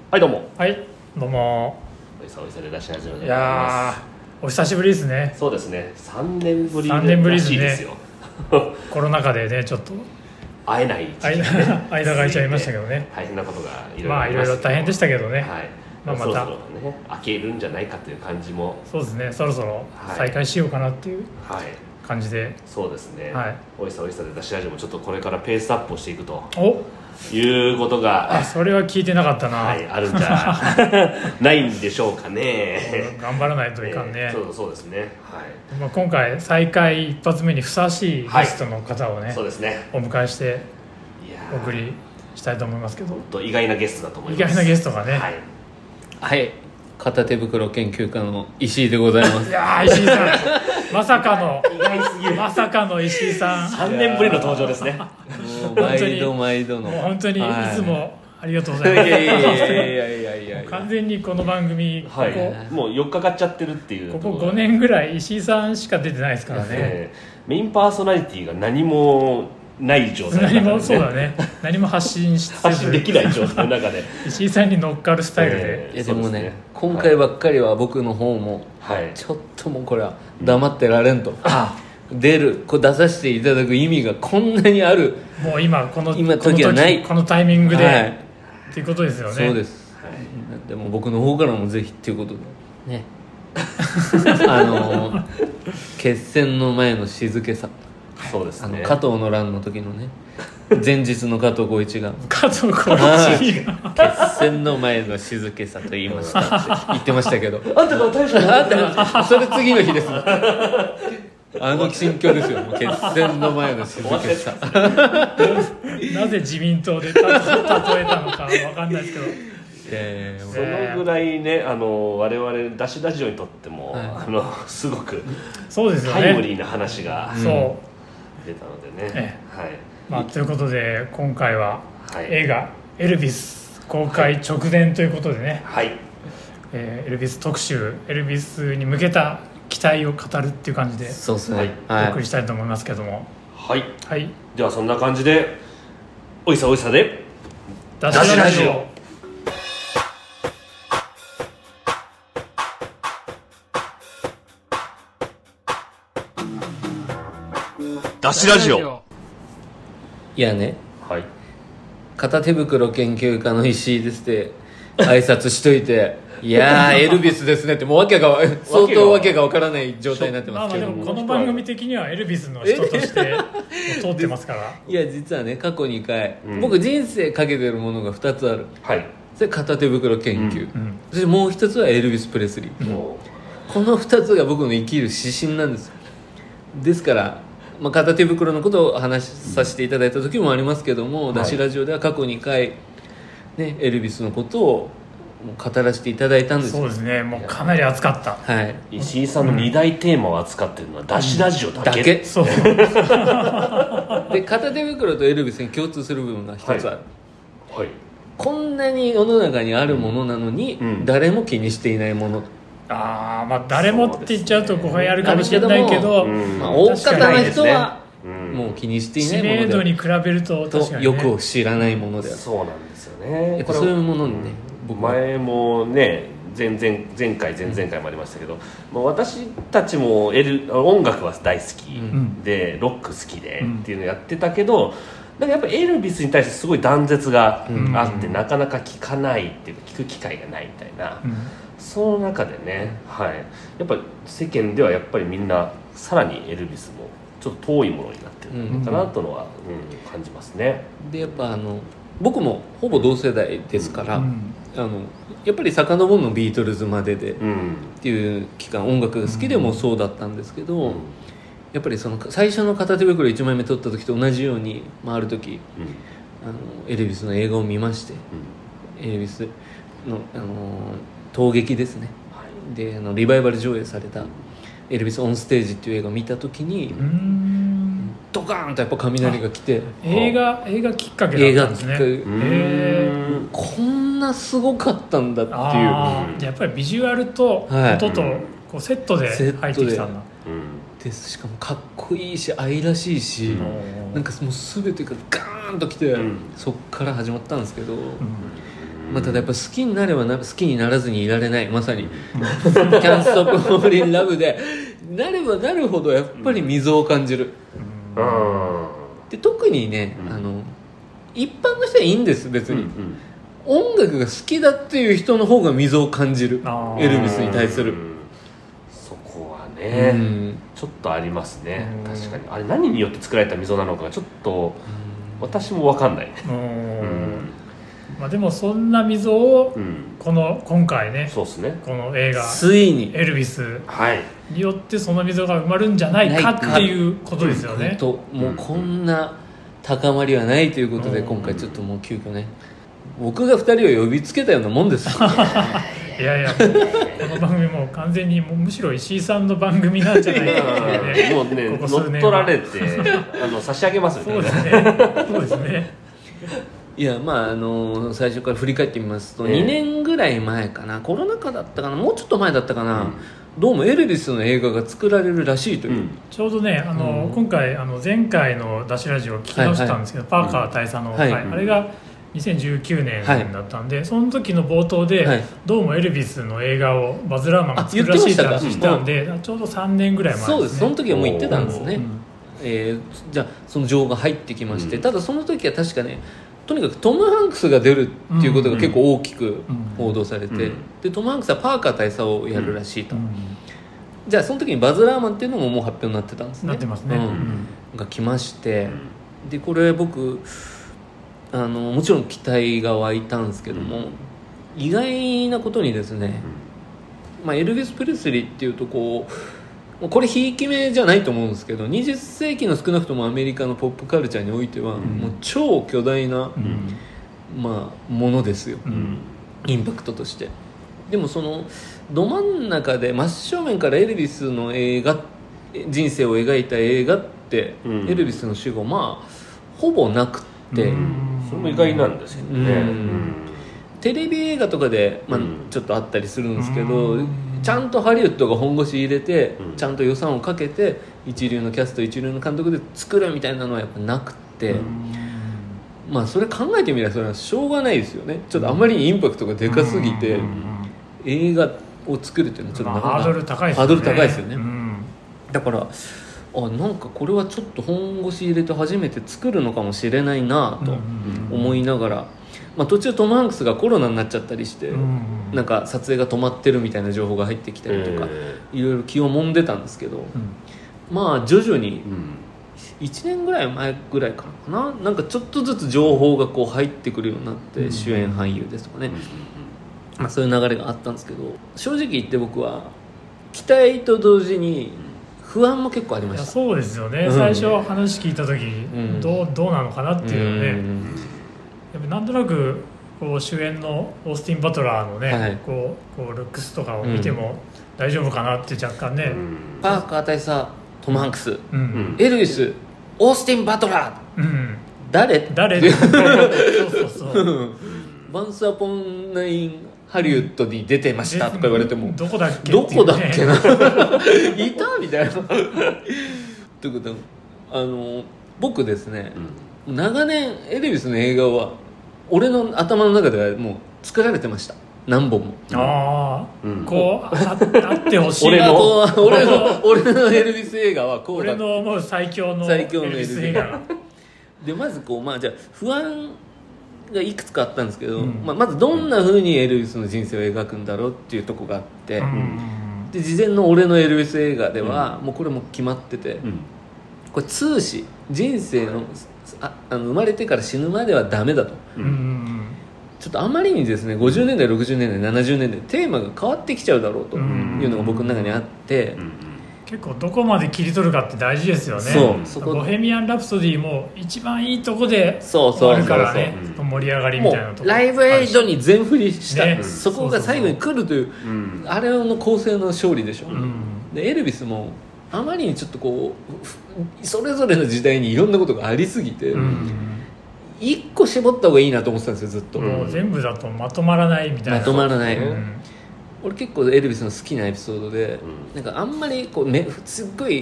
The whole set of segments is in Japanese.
はい、どうも。 はい、どうも。 おいさで出し始めていやー、お久しぶりですね。 そうですね、3年ぶり 3年ぶりらですねしいですよ。 コロナ禍でね、ちょっと会えない時期間が空いちゃいましたけどね。 大変なことがいろいろまあいろいろ大変でしたけどね。 はい、 まあ、またそろそろね、開けるんじゃないかという感じも。 そうですね、そろそろ再開しようかなっていうはい、 感じで、 そうですね、 はい、 おいさで出し始めもちょっとこれからペースアップをしていくとおいうことが、 それは聞いてなかったな。 はい、あるんじゃないんでしょうかね。 頑張らないといかんね。 そうですね、はい。 まあ、今回再開一発目にふさわしいゲストの方をね、 そうですね、 お迎えしていやお送りしたいと思いますけど、 意外なゲストだと思います。 意外なゲストがね、 はい、 はい、片手袋研究家の石井でございます。 いやー、石井さんまさかの意外すぎる。 まさかの石井さん、 3年ぶりの登場ですね。 もう毎度毎度の。 もう本当にいつもありがとうございいます。 やいやいやいや完全にこの番組、 はい、もう4日かっちゃってるっていう。 ここ5年ぐらい石井さんしか出てないですからね。 メインパーソナリティが何もない状態、 何もそうだね。何も発信して発信できない状態の中で石井さんに乗っかるスタイルで。 いやでもね、今回ばっかりは僕の方も、ちょっともうこれは黙ってられんと。こう出させていただく意味がこんなにある。 もう今この時はない。 このタイミングで、っていうことですよね。 そうです。でも僕の方からもぜひっていうことでね。決戦の前の静けさ。 そうですね、 加藤の乱の時のね、前日の加藤浩一が加藤浩一が決戦の前の静けさと言いましたって言ってましたけどあんたが大将それ次の日です心境ですよ。もう決戦の前の静けさなぜ自民党で例えたのか分かんないですけど、 そのぐらいね、我々ダッシュラジオにとっても、すごくそうですよね、 タイムリーな話がそう出たのでね、はい、 まあ、ということで今回は映画「エルヴィス」公開直前ということでね、 はい、 エルヴィス特集、エルヴィスに向けた期待を語るっていう感じでそうですね、 お送りしたいと思いますけども、 はい、 はい、 ではそんな感じでおいさでダッシュラジオ。 ダッシュラジオ。 いやね、 はい、 片手袋研究家の石井ですって挨拶しといていやーエルヴィスですねって、もう相当わけがわからない状態になってますけども、 でもこの番組的にはエルヴィスの人として通ってますからいや実はね、過去2回、僕人生かけてるものが2つある、それ片手袋研究、そしてもう1つはエルヴィス・プレスリー、この2つが僕の生きる指針なんですよ。ですから片手袋のことを話させていただいた時もありますけども、ダッシュラジオでは過去2回、ね、エルヴィスのことを語らせていただいたんですよ。 そうですね、もうかなり熱かった、 はい、 石井さんの2大テーマを扱ってるのはダッシュラジオだけ、 そうで片手袋とエルヴィスに共通する部分が1つある、こんなに世の中にあるものなのに、誰も気にしていないもの、 まあ誰もって言っちゃうと語弊あるかもしれないけど、 大方の人はもう気にしていないもので、 知名度に比べると確かに、ね、 よくを知らないものである。 そうなんですよね。 やっぱそういうものにね、 前もね、前回もありましたけど、私たちも音楽は大好きで、ロック好きでっていうのをやってたけど、なんかやっぱエルヴィスに対してすごい断絶があって、なかなか聞かないっていうか、聞く機会がないみたいな、その中でね、やっぱ世間ではやっぱりみんなさらにエルヴィスもちょっと遠いものになってるのかなとのは、感じますね。 でやっぱ僕もほぼ同世代ですから、やっぱり遡るのビートルズまででっていう期間、音楽が好きでもそうだったんですけど、やっぱりその最初の片手袋1枚目撮った時と同じように、ある時、エルヴィスの映画を見まして、エルヴィスの、陶劇ですね、でリバイバル上映されたエルヴィスオンステージっていう映画を見た時に、ドカーンとやっぱ雷が来て、 映画きっかけだったんですね。 こんなすごかったんだっていう、 やっぱりビジュアルと音とこうセットで入ってきたんだ。 でしかもかっこいいし愛らしいし、なんかもう全てがガーンときて、そっから始まったんですけど、 ただやっぱ好きになれば好きにならずにいられない、まさにCan't Stop Falling in Love でなればなるほどやっぱり溝を感じる、で特にね、一般の人はいいんです別に、音楽が好きだっていう人の方が溝を感じる、エルビスに対する、 そこはね、ちょっとありますね。確かにあれ何によって作られた溝なのかちょっと私も分かんないね。 まあ、でもそんな溝を今回ね、 そうですね、 この映画ついにエルビスによってその溝が埋まるんじゃないかっていうことですよね。 もうこんな高まりはないということで、今回ちょっともう急遽ね僕が2人を呼びつけたようなもんですいやいや、この番組もう完全にむしろ石井さんの番組なんじゃないかっていうね、 もうね乗っ取られて差し上げますよね。 そうですね、そうですね。 いやまあ最初から振り返ってみますと、2年ぐらい前かな、コロナ禍だったかな、もうちょっと前だったかな、どうもエルビスの映画が作られるらしいという、 ちょうどね今回前回のダッシュラジオを聞き直したんですけど、パーカー大佐の回、あれが2019年だったんで、その時の冒頭で、どうもエルビスの映画をバズ・ラーマンが作るらしいって話したんで、ちょうど3年ぐらい前ですね。 そうです、その時はもう言ってたんですね。じゃあその情報が入ってきまして、ただその時は確かね、とにかくトム・ハンクスが出るっていうことが結構大きく報道されて、でトム・ハンクスはパーカー大佐をやるらしいと、じゃあその時にバズ・ラーマンっていうのももう発表になってたんですね。 なってますね、 が来まして、でこれ僕もちろん期待が湧いたんですけども、意外なことにですね、エルヴィス・プレスリーっていうとこれひいき目じゃないと思うんですけど、20世紀の少なくともアメリカのポップカルチャーにおいては、もう超巨大な、ものですよ、インパクトとして。でもそのど真ん中で真正面からエルヴィスの人生を描いた映画って、エルヴィスの死後ほぼなくって、 それも意外なんですけどね、 テレビ映画とかで、ちょっとあったりするんですけど、ちゃんとハリウッドが本腰入れて、ちゃんと予算をかけて一流のキャスト一流の監督で作るみたいなのはやっぱなくて、それ考えてみればそれはしょうがないですよね。ちょっとあまりにインパクトがでかすぎて、映画を作るっていうのはちょっとなかなかハードル高いですよね。だからなんかこれはちょっと本腰入れて初めて作るのかもしれないなと思いながら、途中トム・ハンクスがコロナになっちゃったりして、なんか撮影が止まってるみたいな情報が入ってきたりとか、いろいろ気をもんでたんですけど、徐々に1年ぐらい前ぐらいからかな、なんかちょっとずつ情報が入ってくるようになって、主演俳優ですとかね、そういう流れがあったんですけど、正直言って僕は期待と同時に不安も結構ありました。 そうですよね、最初話聞いた時、どうなのかなっていうのね、やっぱなんとなく主演のオースティン・バトラーのね、ルックスとかを見ても大丈夫かなって若干ね、 パーカー大佐、トム・ハンクス、エルヴィス、オースティン・バトラー、誰そうバンス・アポン・ナイン・ハリウッドに出てましたとか言われても、 どこだっけないたみたいなということで、僕ですね、長年エルヴィスの映画は俺の頭の中ではもう作られてました。何本もあってほしい俺のエルヴィス映画はこうだ、 俺の思う最強のエルヴィス映画でまずじゃあ不安がいくつかあったんですけど、まずどんな風にエルヴィスの人生を描くんだろうっていうとこがあって、で事前の俺のエルヴィス映画では、もうこれも決まってて、これ通史、人生の生まれてから死ぬまではダメだと、ちょっとあまりにですね50年代60年代70年代テーマが変わってきちゃうだろうというのが僕の中にあって、 結構どこまで切り取るかって大事ですよね。ボヘミアン・ラプソディも一番いいとこで終わるからね、盛り上がりみたいなとこライブエイドに全振りした、そこが最後に来るという、あれの構成の勝利でしょ、でエルヴィスもあまりにちょっとそれぞれの時代にいろんなことがありすぎて、一個絞った方がいいなと思ってたんですよずっと。 もう全部だとまとまらないみたいな。 まとまらない、俺結構エルヴィスの好きなエピソードで、なんかあんまりすっごい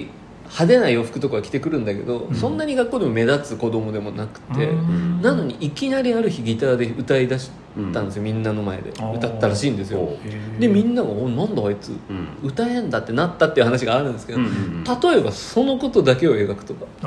派手な洋服とか着てくるんだけど、そんなに学校でも目立つ子供でもなくて、なのにいきなりある日ギターで歌い出したんですよ、みんなの前で歌ったらしいんですよ。でみんなが「なんだあいつ、歌えんだ」ってなったっていう話があるんですけど、例えばそのことだけを描くとか、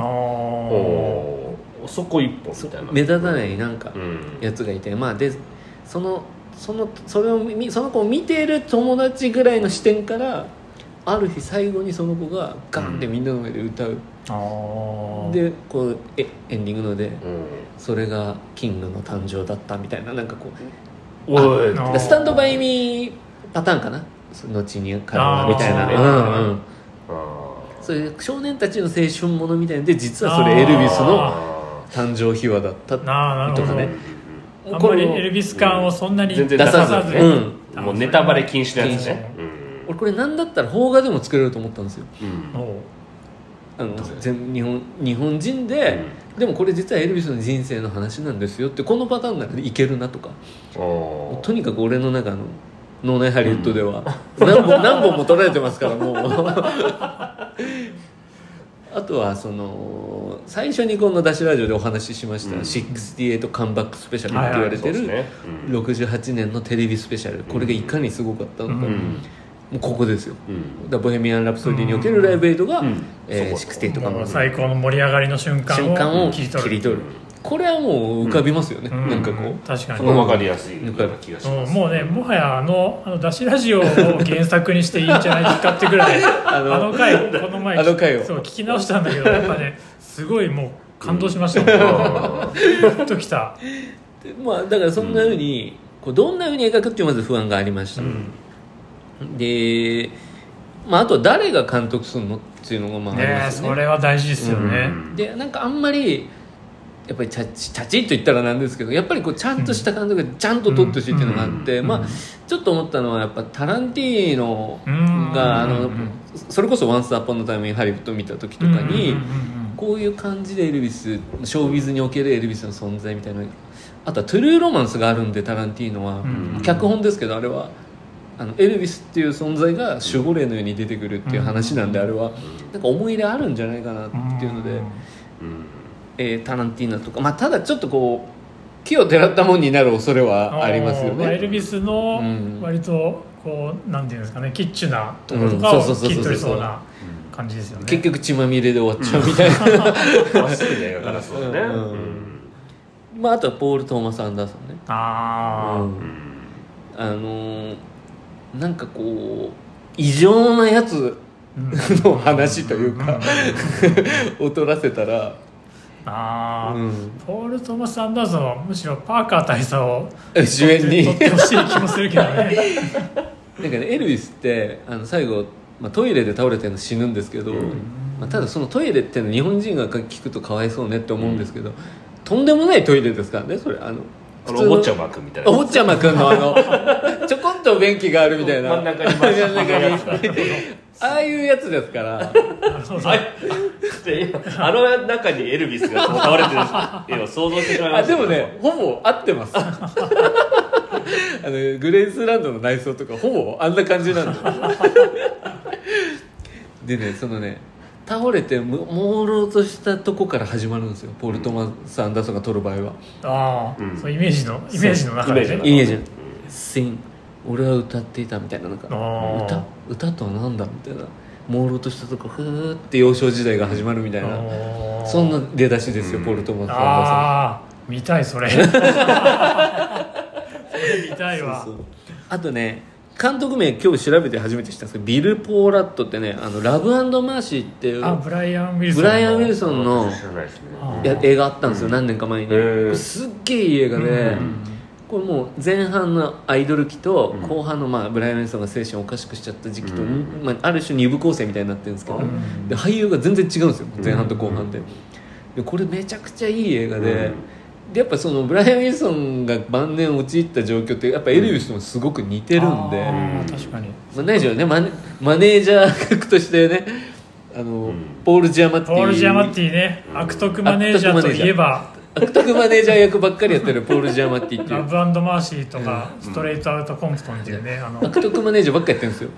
そこ一本みたいな目立たないなんかやつがいて、でその子を見ている友達ぐらいの視点からある日最後にその子がガンってみんなの前で歌う、でこうエンディングので、それがキングの誕生だったみたいな、なんかこうスタンドバイミーパターンかな、後に彼はみたいな、そういう少年たちの青春ものみたいなで、実はそれエルビスの誕生秘話だったとかね。 あんまりエルビス感をそんなに出さず、 もうネタバレ禁止のやつね。 俺これなんだったら邦画でも作れると思ったんですよ。日本人で、でもこれ実はエルビスの人生の話なんですよって、このパターンならいけるなとか、とにかく俺の中の脳内ハリウッドでは何本も撮られてますからもうあとは最初にこのダッシュラジオでお話ししました、68カムバックスペシャルって言われてる68年のテレビスペシャル、これがいかにすごかったのか、もうここですよ、ボヘミアン・ラプソディにおけるライブエイドが68カムバックス、 最高の盛り上がりの瞬間を切り取る。 これはもう浮かびますよね、なんかこう確かに分かりやすい気がします。 もうね、もはやダッシュラジオを原作にしていいんじゃないですかってぐらい回をこの前そう聞き直したんだけど、やっぱねすごいもう感動しましたもん、グッときた。 だからそんな風にこうどんな風に描くっていうまず不安がありました、であとは誰が監督するのっていうのがありますよね。 それは大事ですよね、 でなんかあんまりやっぱりチャチッと言ったらなんですけど、やっぱりこうちゃんとした監督がちゃんと撮ってほしいっていうのがあって、ちょっと思ったのはやっぱタランティーノがそれこそ「ワンスアポンのタイムインハリウッド」見た時とかにこういう感じでエルビス、ショービズにおけるエルビスの存在みたいな、あとはトゥルーロマンスがあるんで、タランティーノは脚本ですけど、あれはエルビスっていう存在が守護霊のように出てくるっていう話なんで、あれはなんか思い入れあるんじゃないかなっていうので、タランティーノとか、ただちょっとこう木をてらったもんになる恐れはありますよね。 エルビスの割とこうなんていうんですかね、キッチュなところとかを切っとりそうな感じですよね。 結局血まみれで終わっちゃうみたいな。 まっすぐ映画からそうだね。 あとはポール・トーマス・アンダーソンね。なんかこう異常なやつの話というかを取らせたら。 ポール・トーマス・アンダーソンはむしろパーカー大佐を主演に撮ってほしい気もするけどね。 なんかね、エルビスって最後、トイレで倒れてるの死ぬんですけど、ただそのトイレっていうの日本人が聞くとかわいそうねって思うんですけど、とんでもないトイレですからね、それお坊ちゃまくんみたいな、 お坊ちゃまくんのちょこんと便器があるみたいな、 真ん中にああいうやつですからあの中にエルビスが倒れてる絵を想像してしまいました。 でもね、ほぼ合ってますグレイスランドの内装とかほぼあんな感じなんでね、倒れて朦朧としたとこから始まるんですよ、ポール・トーマス・アンダーソンが撮る場合は。 そうイメージの中でね、 イメージSing、俺は歌っていたみたいな、なんか歌とはなんだみたいな、朦朧としたとこふーって幼少時代が始まるみたいな、そんな出だしですよ、ポール・トーマス・アンダーソン。 見たいそれそれ見たいわ。 あとね、監督名今日調べて初めて知ったんですけど、ビル・ポーラットってね、ラブ&マーシーっていうブライアン・ウィルソンの映画あったんですよ、何年か前に。すっげえいい映画で、これもう前半のアイドル期と後半のブライアン・ウィルソンが精神をおかしくしちゃった時期と、ある種二部構成みたいになってるんですけど、で俳優が全然違うんですよ、前半と後半で。これめちゃくちゃいい映画で、やっぱそのブライアン・ウィルソンが晩年陥った状況ってやっぱエルビスともすごく似てるんで、 確かに、 ないしろね、マネージャー役としてね、ポール・ジャマッティね、悪徳マネージャーといえば悪徳マネージャー役ばっかりやってるポール・ジャマッティっていうラブ&マーシーとかストレートアウトコンプトンっていうね、 悪徳マネージャーばっかりやってるんですよ。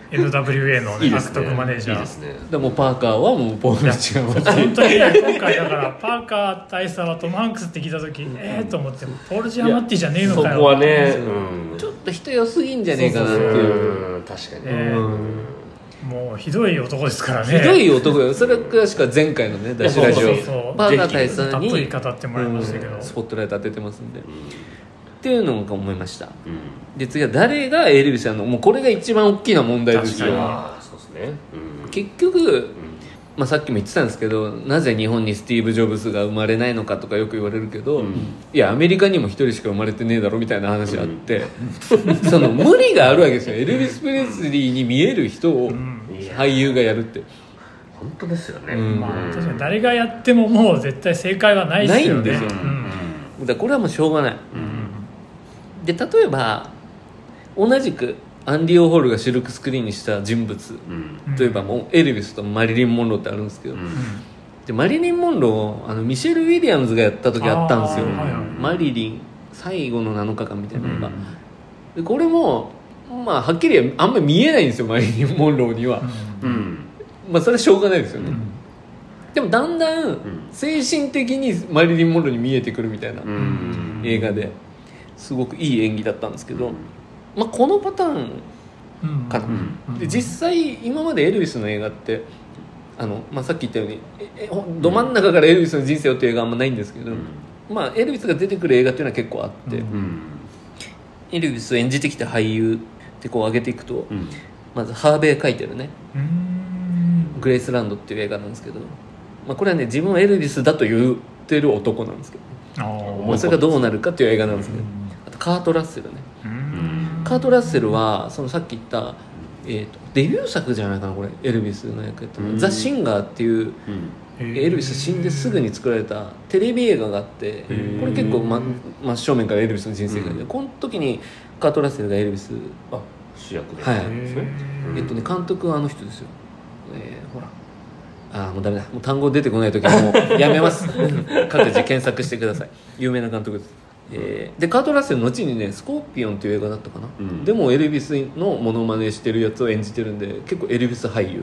NWA の、ね、獲得マネージャー。いいですね。 でもパーカーはもうポール・チアマティ。 本当に、ね、今回だからパーカー大佐はトム・ハンクスって聞いた時と思ってもポール・チアマティじゃねえのかよ。 そこはね、 ちょっと人良すぎんじゃねえかなっていう。 確かに、 もうひどい男ですからね。 ひどい男よ。それは確か前回のねダッシュラジオパーカー大佐にたっぷり語ってもらいましたけど、 スポットライト当ててますんで、っていうのが思いました。で次は誰がエルビスなの。もうこれが一番大きな問題ですよ。 そうですね。 結局、まあ、さっきも言ってたんですけど、なぜ日本にスティーブ・ジョブズが生まれないのかとかよく言われるけど、いやアメリカにも一人しか生まれてねえだろみたいな話あって、その無理があるわけですよ。エルビス・プレスリーに見える人を俳優がやるって、 本当ですよね。 まあ、確かに誰がやってももう絶対正解はないですよね。 ないんですよ、だからこれはもうしょうがない、で例えば同じくアンディ・オーホールがシルクスクリーンにした人物、例えばもうエルビスとマリリン・モンローってあるんですけど、でマリリン・モンローミシェル・ウィリアムズがやった時あったんですよ、マリリン最後の7日間みたいなのが、でこれもまあはっきりあんまり見えないんですよ、マリリン・モンローには、まあそれはしょうがないですよね、でもだんだん精神的にマリリン・モンローに見えてくるみたいな映画ですごくいい演技だったんですけど、まあ、このパターンかな、で実際今までエルビスの映画ってまあ、さっき言ったようにど真ん中からエルビスの人生をっていう映画はあんまないんですけど、まあ、エルビスが出てくる映画っていうのは結構あって、エルビスを演じてきた俳優ってこう上げていくと、まずハーベイ・カイテルね、グレイスランドっていう映画なんですけど、まあ、これはね自分はエルビスだと言ってる男なんですけど、まあ、それがどうなるかっていう映画なんですけど、あとカート・ラッセルね、カート・ラッセルはそのさっき言った、デビュー作じゃないかなこれ、エルビスの役やったの、ザ・シンガーっていう、エルビス死んですぐに作られたテレビ映画があって、これ結構、真正面からエルビスの人生が出て、この時にカート・ラッセルがエルビス主役で、 はい、監督はあの人ですよ、ほらもうダメだ、もう単語出てこない時はもうやめます各自検索してください、有名な監督です。でカート・ラッセルの後にねスコーピオンっていう映画だったかな、でもエルビスのモノマネしてるやつを演じてるんで結構エルビス俳優、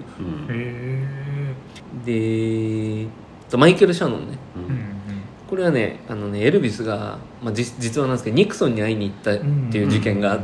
でマイケル・シャノンね、これはねエルビスが、実はなんですけどニクソンに会いに行ったっていう事件があって、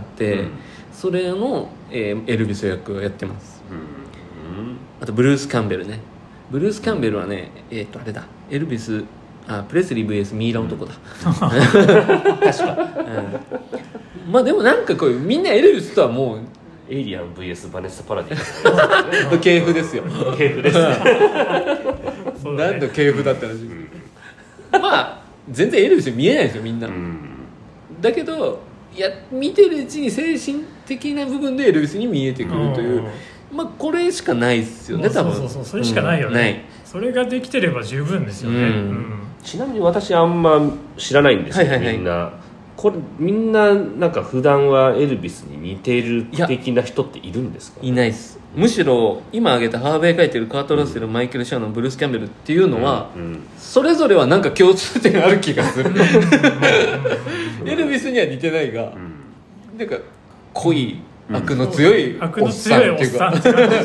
それの、エルビス役をやってます、あとブルース・キャンベルね、ブルース・キャンベルはねあれだ、エルビスプレスリー VS ミイラ男だ確か、まあでもなんかこうみんなエルビスとはもうエイリアン VS バネッサ・パラディ系譜ですよ、 系譜です何の系譜だったらしい、まあ全然エルビス見えないですよみんな、だけど見てるうちに精神的な部分でエルビスに見えてくるという、まあこれしかないですよね多分。 そうそれしかないよね、ない、それができてれば十分ですよね、 ちなみに私あんま知らないんですけど、みんなこれみんななんか普段はエルビスに似ている的な人っているんですか？ いないです。むしろ今挙げたハーベイ書いてるカート・ラッセル、マイケル・シャノン、ブルース・キャンベルっていうのは、それぞれはなんか共通点ある気がするエルビスには似てないが、なんか濃い悪の強いおっさんっていうか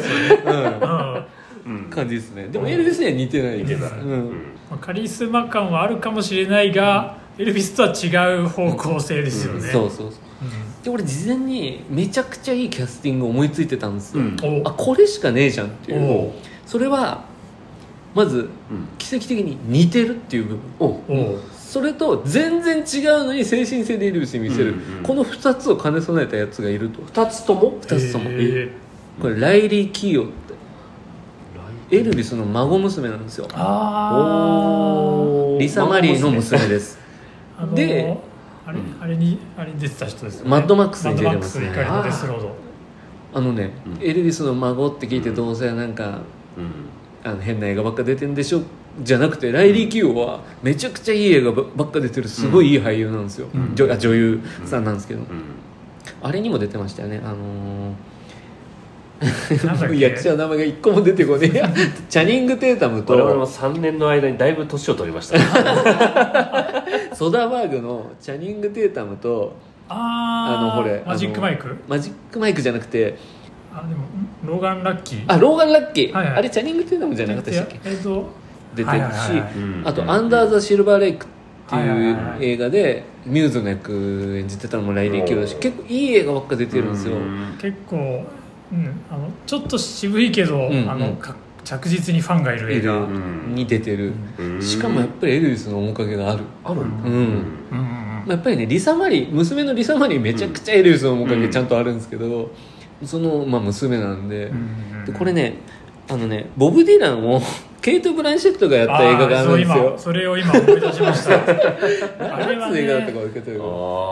感じですね。でもエルビスには似てないです。 カリスマ感はあるかもしれないが、エルビスとは違う方向性ですよね。 そうで俺事前にめちゃくちゃいいキャスティング思いついてたんですよ、これしかねえじゃんっていう。それはまず、奇跡的に似てるっていう部分、それと全然違うのに精神性でエルビスに見せる、この2つを兼ね備えたやつがいると。 2つともこれライリー・キーオってエルビスの孫娘なんですよ。リサ・マリーの娘ですであれに出てた人ですよね。 マッドマックスに出てますね。エルビスの孫って聞いてどうせなんか、変な映画ばっか出てんでしょじゃなくて、ライリー・キーオはめちゃくちゃいい映画ばっか出てるすごいいい俳優なんですよ、女優さんなんですけど、あれにも出てましたよね。役者の名前が一個も出てこねえやチャニング・テータムと、 我々も3年の間にだいぶ年を取りましたソダーバーグのチャニング・テータムとマジックマイクじゃなくてでもローガン・ラッキー、 ローガン・ラッキー、 はいはい、 あれチャニング・テイタムじゃなかったでしたっけ、出てるし、あとアンダー・ザ・シルバー・レイクっていう映画でミューズの役演じてたのもライリー・キューだし、結構いい映画ばっか出てるんですよ。 結構、ちょっと渋いけど、着実にファンがいる映画に出てる、しかもやっぱりエルヴィスの面影がある、やっぱりね娘のリサ・マリーめちゃくちゃエルヴィスの面影ちゃんとあるんですけど、その、娘なんで、でこれねボブ・ディランをケイト・ブランシェットがやった映画があるんですよ。 それを今思い出しましたあれはね、 映画だったか分けてる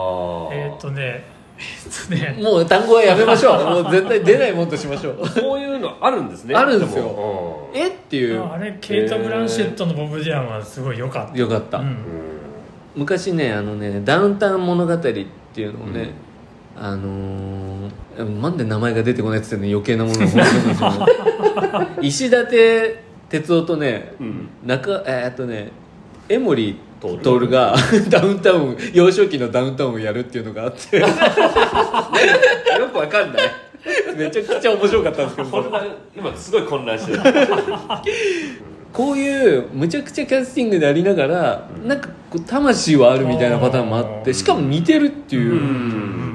もう単語はやめましょうもう絶対出ないもんとしましょうそういうのあるんですね。 あるんですよ。っていうあれケイト・ブランシェットのボブ・ディランはすごい良かった。 よかった、昔ねダウンタウン物語っていうのをね、なんで名前が出てこないって言ってんの、余計なものを本当に石立哲夫とね、江森徹がダウンタウン幼少期のダウンタウンをやるっていうのがあってよくわかんないめちゃくちゃ面白かったんですけど今すごい混乱してるこういうむちゃくちゃキャスティングでありながら、なんかこう魂はあるみたいなパターンもあって、しかも似てるっていう、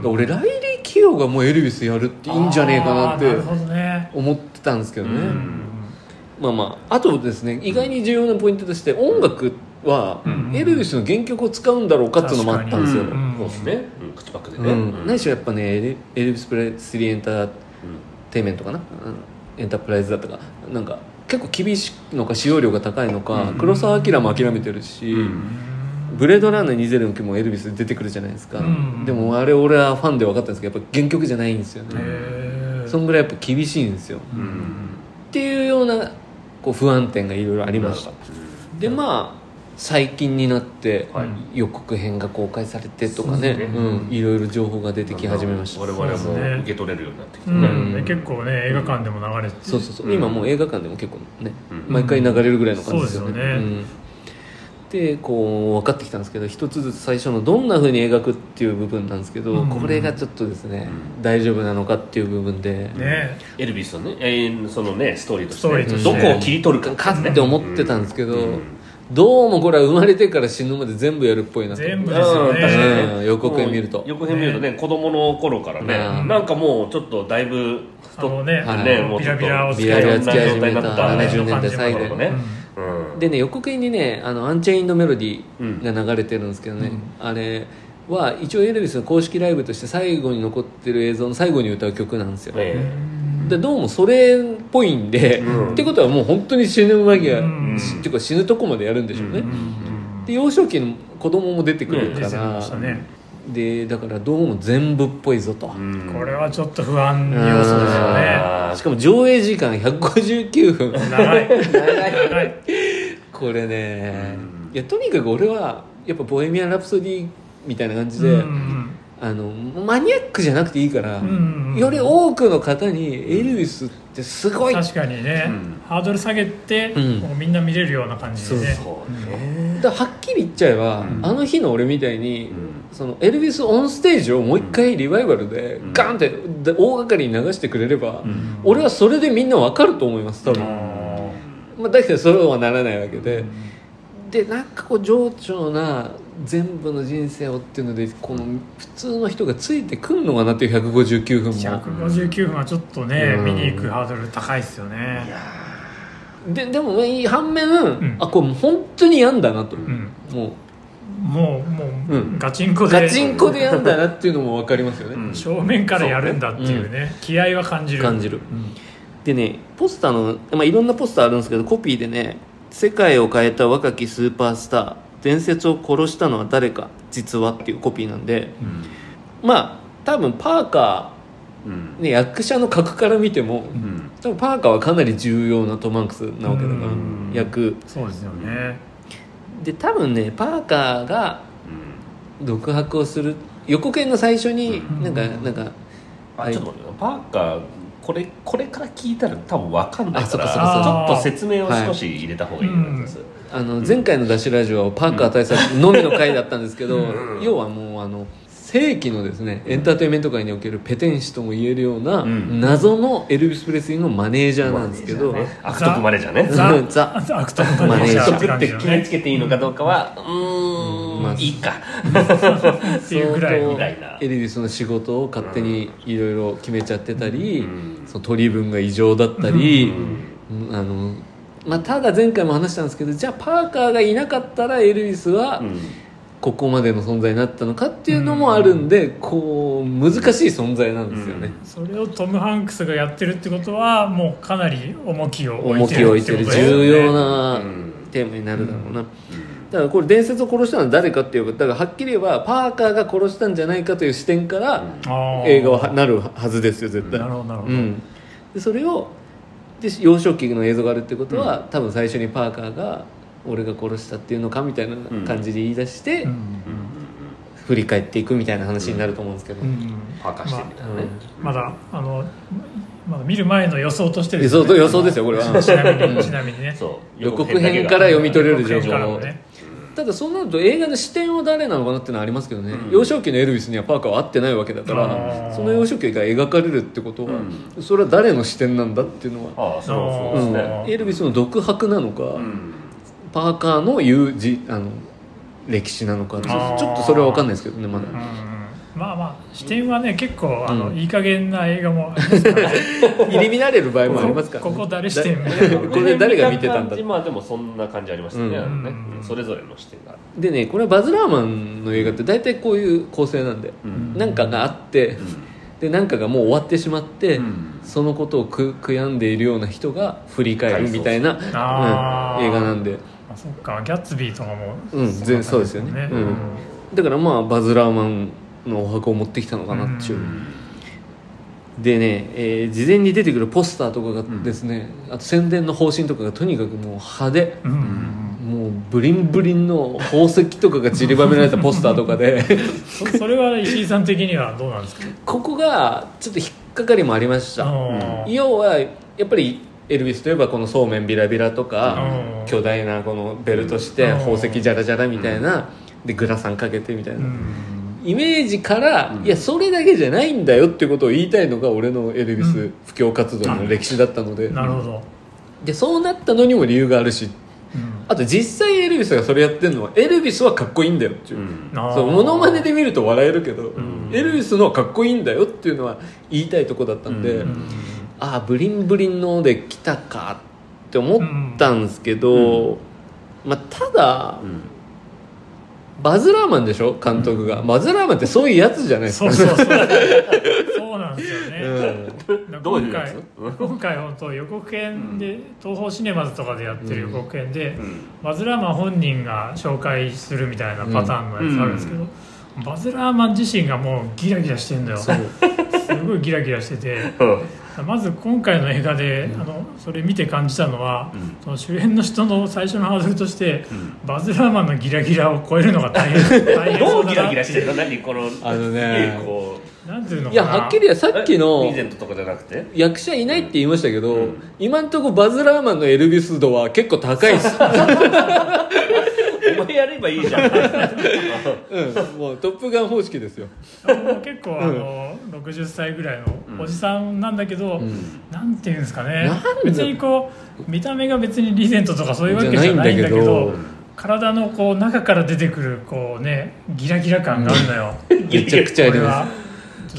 俺ライリー・キオがもうエルヴィスやるっていいんじゃねえかなって思ってたんですけどね。あとですね、意外に重要なポイントとして音楽はエルヴィスの原曲を使うんだろうかっていうのもあったんですよ。 そうですね、口パクでね、 何しろやっぱねエルヴィス・プレスリーエンターテイメントかな、エンタープライズだったかなんか結構厳しいのか使用量が高いのか、黒澤明も諦めてるし、ブレードランナー2049もエルヴィス出てくるじゃないですか、でもあれ俺はファンで分かったんですけどやっぱ原曲じゃないんですよね。そんぐらいやっぱ厳しいんですよ、っていうようなこう不安点がいろいろありました。で最近になって予告編が公開されてとかね、いろいろ情報が出てき始めました。 我々も受け取れるようになってきて、 結構ね映画館でも流れて、 そう今もう映画館でも結構ね、毎回流れるぐらいの感じですよね。でこう分かってきたんですけど、一つずつ最初のどんな風に描くっていう部分なんですけど、これがちょっとですね、大丈夫なのかっていう部分で、 エルヴィスのね、そのねストーリーとしてどこを切り取るかって思ってたんですけど、どうもこれは生まれてから死ぬまで全部やるっぽいなと。 全部ですよね、 予告編見るとね、子供の頃からね、なんかもうちょっとだいぶもうビラビラをつけ始めた70年代最後のね、でね予告編にねアンチェインドメロディーが流れてるんですけどね、あれは一応エルヴィスの公式ライブとして最後に残ってる映像の最後に歌う曲なんですよ、でどうもそれっぽいんで、ってことはもう本当に死ぬ間際、っていうか死ぬとこまでやるんでしょうね、で幼少期の子供も出てくるから、でだからどうも全部っぽいぞと、 これはちょっと不安要素ですよね。 しかも上映時間159分長いこれね、いやとにかく俺はやっぱボヘミアン・ラプソディみたいな感じで、マニアックじゃなくていいから、より多くの方にエルヴィスってすごい、 確かにね、ハードル下げて、もうみんな見れるような感じでね。 だからはっきり言っちゃえば、あの日の俺みたいに、そのエルヴィスオンステージをもう一回リバイバルでガンって大掛かりに流してくれれば、俺はそれでみんな分かると思います多分。だけどそれはならないわけで、でなんかこう情緒な全部の人生をっていうのでこの普通の人がついてくんのかなっていう159分も 159分はちょっとね、見に行くハードル高いですよね。 でも反面、これ本当にやんだなと、もうガチンコでやんだなっていうのも分かりますよね、 正面からやるんだっていうね、気合は感じる、 でねポスターの、いろんなポスターあるんですけど、コピーでね世界を変えた若きスーパースター伝説を殺したのは誰か実はっていうコピーなんで、多分パーカー、役者の格から見ても、多分パーカーはかなり重要なトム・ハンクスなわけだから、役そうですよね。 で多分ねパーカーが独白をする予告編の最初になんか、 ちょっと待って、パーカーこれから聞いたら多分分かんないから、ちょっと説明を少し入れた方がいいと思います。 前回のダッシュラジオはパーカー対策のみの回だったんですけど、要はもう世紀のですねエンターテインメント界におけるペテン師とも言えるような謎のエルヴィス・プレスリーのマネージャーなんですけど、 悪徳マネージャーね。 ザ悪徳マネージャー悪徳って決めつけていいのかどうかはまあいいかっていうぐらいのエルヴィスの仕事を勝手にいろいろ決めちゃってたり、その取り分が異常だったり、ただ前回も話したんですけど、じゃあパーカーがいなかったらエルヴィスはここまでの存在になったのかっていうのもあるんで、こう難しい存在なんですよね。 それをトム・ハンクスがやってるってことはもうかなり重きを置いてる重要なテーマになるだろうな。だからこれ伝説を殺したのは誰かっていうか、だからはっきり言えばパーカーが殺したんじゃないかという視点から映画はなるはずですよ絶対。 なるほどなるほど。 でそれをで幼少期の映像があるってことは、多分最初にパーカーが俺が殺したっていうのかみたいな感じで言い出して、振り返っていくみたいな話になると思うんですけど、 パーカーしてみたいなね。 まだ見る前の予想としてですね、予想ですよこれは。 ちなみにね、 予告編から読み取れる情報。ただそうなると映画の視点は誰なのかなっていうのはありますけどね、幼少期のエルヴィスにはパーカーは会ってないわけだから、その幼少期が描かれるってことは、それは誰の視点なんだっていうのは、エルヴィスの独白なのか、パーカーの歴史なのか、ちょっとそれは分かんないですけどねまだ。 まあ視点はね結構いい加減な映画もありますから入り乱れる場合もありますから、 ここ誰視点みたいな、 これ誰が見てたんだ。 まあでもそんな感じありましたね、それぞれの視点が。 でね、これはバズ・ラーマンの映画って大体こういう構成なんで、なんかがあって、でなんかがもう終わってしまって、そのことを悔やんでいるような人が振り返るみたいな、映画なんで。 そっか、ギャッツビーとかもそうですよね。だからバズ・ラーマンのお箱を持ってきたのかなっていう、でね、事前に出てくるポスターとかがですね、あと宣伝の方針とかがとにかくもう派手、もうブリンブリンの宝石とかが散りばめられたポスターとかでそれは石井さん的にはどうなんですか。 ここがちょっと引っかかりもありました。要はやっぱりエルヴィスといえばこのそうめんビラビラとか、巨大なこのベルトして宝石ジャラジャラみたいな、でグラサンかけてみたいな、イメージから、いやそれだけじゃないんだよっていうことを言いたいのが俺のエルヴィス布教活動の歴史だったので、 なるほど。 でそうなったのにも理由があるし、あと実際エルヴィスがそれやってるのはエルヴィスはかっこいいんだよっていう、そうモノマネで見ると笑えるけど、エルヴィスのはかっこいいんだよっていうのは言いたいとこだったんで、ブリンブリンので来たかって思ったんですけど、ただ、バズ・ラーマンでしょ監督が、バズ・ラーマンってそういうやつじゃないですか。 そうなんですよね、今回本当予告編で、東宝シネマズとかでやってる予告編で、バズ・ラーマン本人が紹介するみたいなパターンのやつあるんですけど、バズ・ラーマン自身がもうギラギラしてるんだよ。すごいギラギラしててまず今回の映画でそれ見て感じたのは、その主演の人の最初のハードルとして、バズ・ラーマンのギラギラを超えるのが大変そうだな。 どうギラギラしてるの？何このなんていうのかな。 いやはっきり言えばさっきのリーゼントとかじゃなくて役者いないって言いましたけど、今んとこバズ・ラーマンのエルヴィス度は結構高いです。 お前やればいいじゃん。 もうトップガン方式ですよ。 もう結構60歳ぐらいのおじさんなんだけど、なんていうんですかね、別にこう見た目が別にリーゼントとかそういうわけじゃないんだけど、体のこう中から出てくるこうねギラギラ感があるのよ。 めちゃくちゃあります。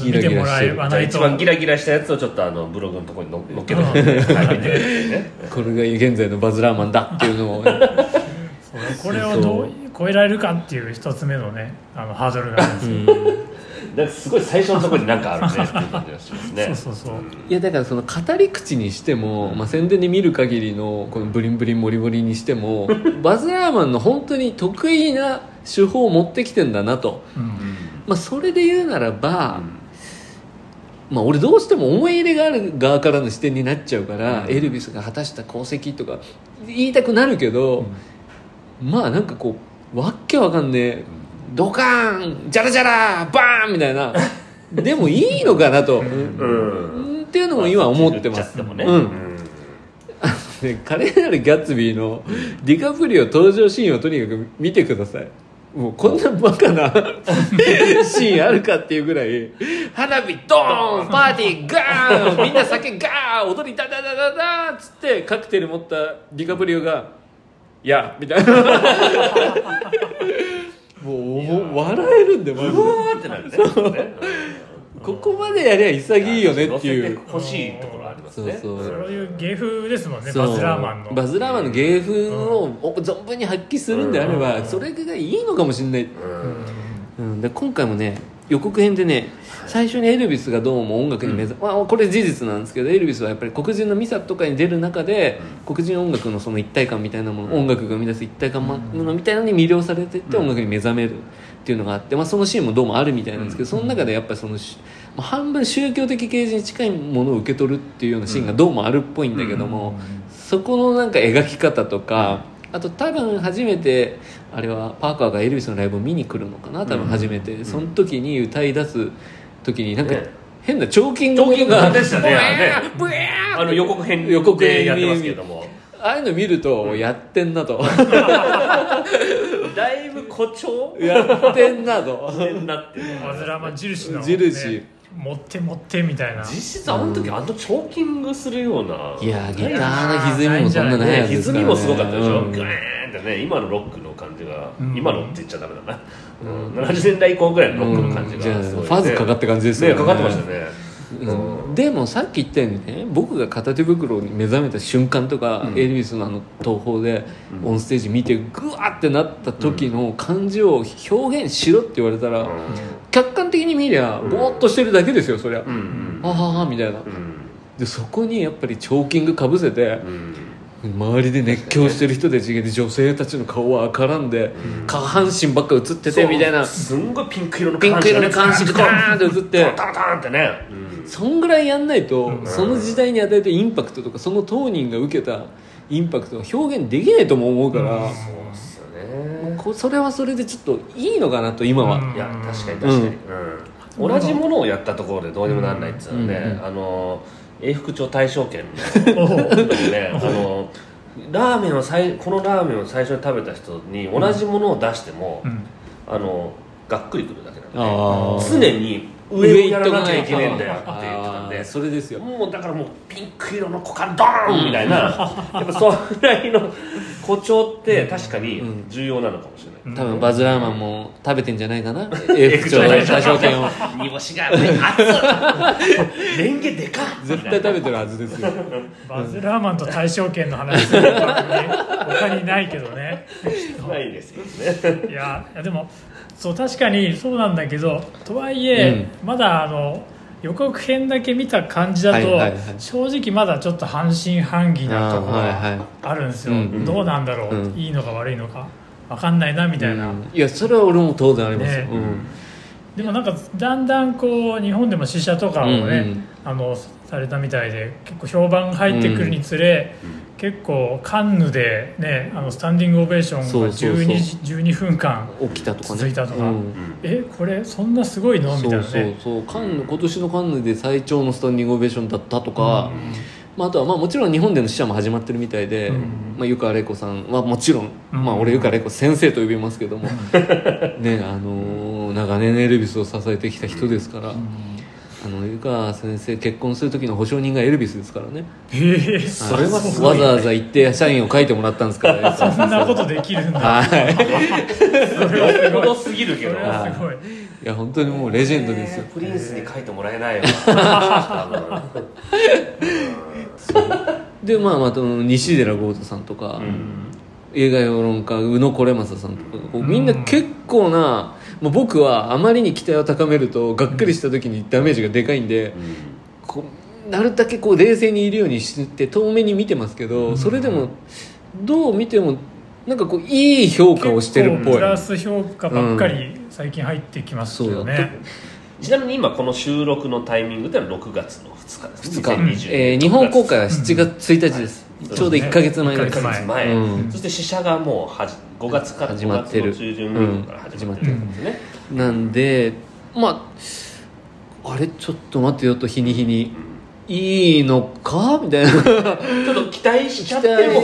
見てもらえばないと。 一番ギラギラしたやつをちょっとブログのところに載っけてこれが現在のバズ・ラーマンだっていうのをこれをどう超えられるかっていう一つ目のねハードルがあるんですよ。 なんかすごい最初のところに何かあるねっていう感じがしますね。 そういやだからその語り口にしても、宣伝で見る限りのこのブリンブリンモリモリにしてもバズ・ラーマンの本当に得意な手法を持ってきてんだなと、それで言うならば、俺どうしても思い入れがある側からの視点になっちゃうから、エルヴィスが果たした功績とか言いたくなるけど、なんかこうわっけわかんねえドカーンジャラジャラバーンみたいなでもいいのかなと、っていうのも今思ってます。華麗なるギャッツビーのディカプリオ登場シーンをとにかく見てください。 もうこんなバカなシーンあるかっていうぐらい花火ドーンパーティーガーンみんな酒ガーン踊りダダダダダーっつってカクテル持ったディカプリオがいやみたいなもう笑えるんでマジでうわーってなるねここまでやりゃ潔いよねっていう欲しいところありますね。 そういう芸風ですもんね。バズラーマンのバズラーマンの芸風を存分に発揮するんであればそれがいいのかもしれない、で今回もね予告編でね最初にエルビスがどうも音楽にこれ事実なんですけどエルビスはやっぱり黒人のミサとかに出る中で黒人音楽のその一体感みたいなもの音楽が生み出す一体感ものみたいなのに魅了されてって音楽に目覚めるっていうのがあって、そのシーンもどうもあるみたいなんですけどその中でやっぱりその半分宗教的啓示に近いものを受け取るっていうようなシーンがどうもあるっぽいんだけども、そこのなんか描き方とかあと多分初めてあれはパーカーがエルビスのライブを見に来るのかな多分初めて、その時に歌い出す時になんか変なチョーキングがでしたねブエー予告編でやってますけどもああいうの見るとやってんなとだいぶ誇張やってんなとバズラーマン印の、ね、 印持ってみたいな実質あの時あのチョーキングするようないやギターの歪みもそんなない歪みもすごかったでしょ、グーンってね今のロックの感じが、今のって言っちゃダメだな、70年代以降ぐらいのロックの感じがすごい、ね、 ファズかかって感じですよねかかってましたね、 でもさっき言ったようにね僕が片手袋に目覚めた瞬間とか、エルビスのあの東宝でオンステージ見てグワーってなった時の感じを表現しろって言われたら、客観的に見りゃボーっとしてるだけですよそりゃ、あはみたいな、でそこにやっぱりチョーキングかぶせて、周りで熱狂してる人たちが女性たちの顔は赤らんで、下半身ばっか映っててみたいなすんごいピンク色の下半身がダーンって映ってタンタンってね、 そんぐらいやんないと、その時代に与えたインパクトとかその当人が受けたインパクトを表現できないとも思うから、そうですよね、それはそれでちょっといいのかなと今は、 いや確かに、同じものをやったところでどうにもならないっていうので、永福町大正圏のねラーメンをこのラーメンを最初に食べた人に同じものを出しても、がっくりくるだけなんで、常に上をやらなきゃいけねえんだよって言ってたんで、 それですよ。 もうだからもうピンク色の股間ドーンみたいな、やっぱそのぐらいの誇張って確かに重要なのかもしれない。 多分バズラーマンも食べてんじゃないかな、永福町大正圏を。 煮干しが熱っレンゲでかっ絶対食べてるはずですよ。 バズラーマンと大正圏の話する番組他にないけどね。 ないですよね。 いやでもそう確かにそうなんだけど、とはいえ、まだ予告編だけ見た感じだと、正直まだちょっと半信半疑なところがあるんですよ。どうなんだろう、いいのか悪いのか分かんないなみたいな、 いやそれは俺も当然ありますよ、 でもなんかだんだんこう日本でも試写とかをね、されたみたいで結構評判が入ってくるにつれ、結構カンヌでねスタンディングオベーションが12分間起きたとか続いたとか、これそんなすごいのみたいなね。 そうカンヌ、今年のカンヌで最長のスタンディングオベーションだったとか、あとはもちろん日本での試写も始まってるみたいで、湯川玲子さんはもちろん、俺湯川玲子先生と呼びますけども、ね長年エルビスを支えてきた人ですから、湯川先生結婚する時の保証人がエルビスですからね。 それはすごい、わざわざ行って社員を書いてもらったんですからね。 そんなことできるんだ。 はい。 それはすごすぎるけど。 それはすごい。 いや本当にもうレジェンドですよ。 プリンスに書いてもらえないよ。 でまた西寺豪太さんとか、映画評論家宇野これ正さんとか、みんな結構な、僕はあまりに期待を高めるとがっかりした時にダメージがでかいんで、なるだけ冷静にいるようにして遠目に見てますけど、それでもどう見てもなんかいい評価をしてるっぽい。 プラス評価ばっかり最近入ってきますよね。 ちなみに今この収録のタイミングでは6月の2日です。 2日、日本公開は7月1日です、ちょうど1ヶ月前です。 そして試写がもう5月から5月の中旬から始まってるんですね。 なんであれちょっと待ってよと日に日にいいのかみたいなちょっと期待しちゃってもあれ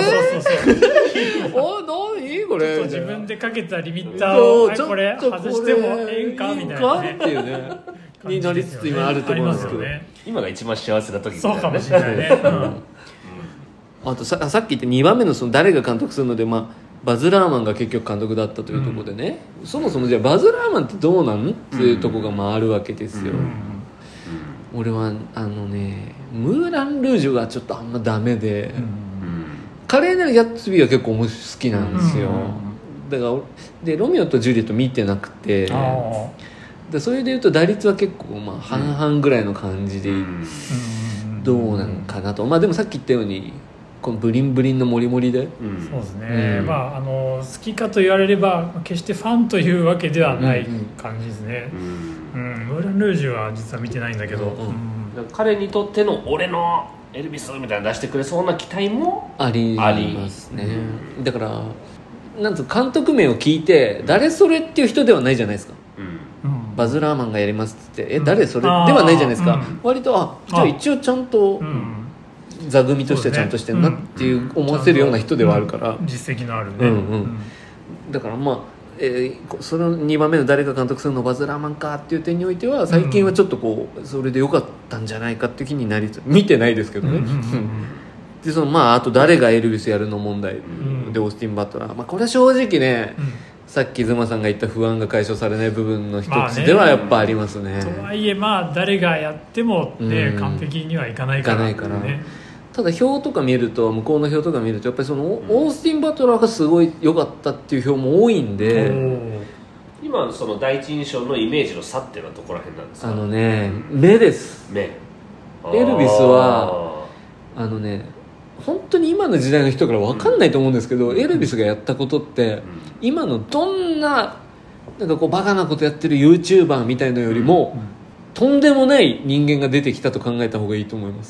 何これ自分でかけたリミッターをこれ外してもええんかみたいなねっていうねになりつつ今あると思うんですけど、 今が一番幸せな時みたいな、そうかもしれないね、 あとさっき言って2番目のその誰が監督するので、バズ・ラーマンが結局監督だったというところでね、そもそもじゃあバズ・ラーマンってどうなんっていうところがあるわけですよ、俺はムーラン・ルージュがちょっとあんまダメで、華麗なるギャッツビーは結構好きなんですよ、だからでロミオとジュリエット見てなくて、でそれでいうと打率は結構半々ぐらいの感じでどうなんかなと、でもさっき言ったようにこのブリンブリンのモリモリで、 そうですね、好きかと言われれば決してファンというわけではない感じですね、ムーラン・ルージュは実は見てないんだけど、 彼にとっての俺のエルビスみたいなの出してくれそうな期待もありますね、だからなんと監督名を聞いて誰それっていう人ではないじゃないですか、バズ・ラーマンがやりますって言って誰それではないじゃないですか、割とじゃあ一応ちゃんと座組としてちゃんとしてるなっていう思わせるような人ではあるから、 実績のあるね、 だからその2番目の誰が監督するのバズ・ラーマンかっていう点においては最近はちょっとそれで良かったんじゃないかっていう気になり見てないですけどね、であと誰がエルヴィスやるの問題でオースティン・バトラー、これは正直ね、さっきズマさんが言った不安が解消されない部分の一つではやっぱありますね、 とはいえ誰がやっても、完璧にはいかないからね、 ただ表とか見ると向こうの表とか見るとやっぱりそのオースティン・バトラーがすごい良かったっていう表も多いんで、 今その第一印象のイメージの差っていうのはどこら辺なんですか？ 目です。 目。 エルビスは本当に今の時代の人から分かんないと思うんですけど、エルビスがやったことって今のどんなバカなことやってる YouTuber みたいのよりも、とんでもない人間が出てきたと考えた方がいいと思います。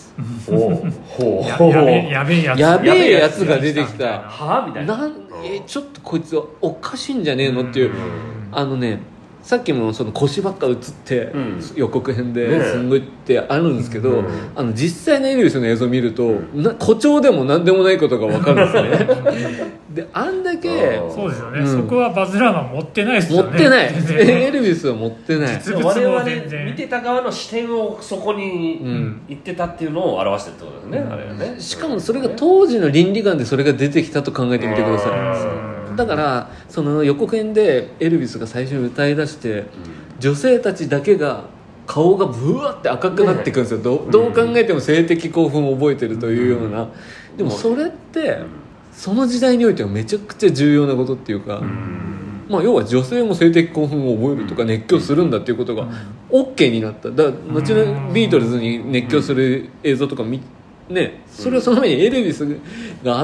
やべえやつが出てきたみたいな、 ちょっとこいつはおかしいんじゃねえのっていう、さっきもその腰ばっか映って、予告編ですんごいってあるんですけど、実際のエルヴィスの映像を見ると、誇張でも何でもないことが分かるんですねであんだけそうですよね、そこはバズ・ラーマン持ってないですよね。 持ってないエルヴィスは持ってない。 我々見てた側の視点をそこに行ってたっていうのを表してるってことですね、あれはね。 しかもそれが当時の倫理観でそれが出てきたと考えてみてください。だからその予告編でエルヴィスが最初に歌い出して、女性たちだけが顔がブワって赤くなっていくんですよ、どう考えても性的興奮を覚えてるというような、でもそれってその時代においてはめちゃくちゃ重要なことっていうか、要は女性も性的興奮を覚えるとか熱狂するんだっていうことが OK になった。だから後のビートルズに熱狂する映像とかそれはその前にエルヴィスがあって、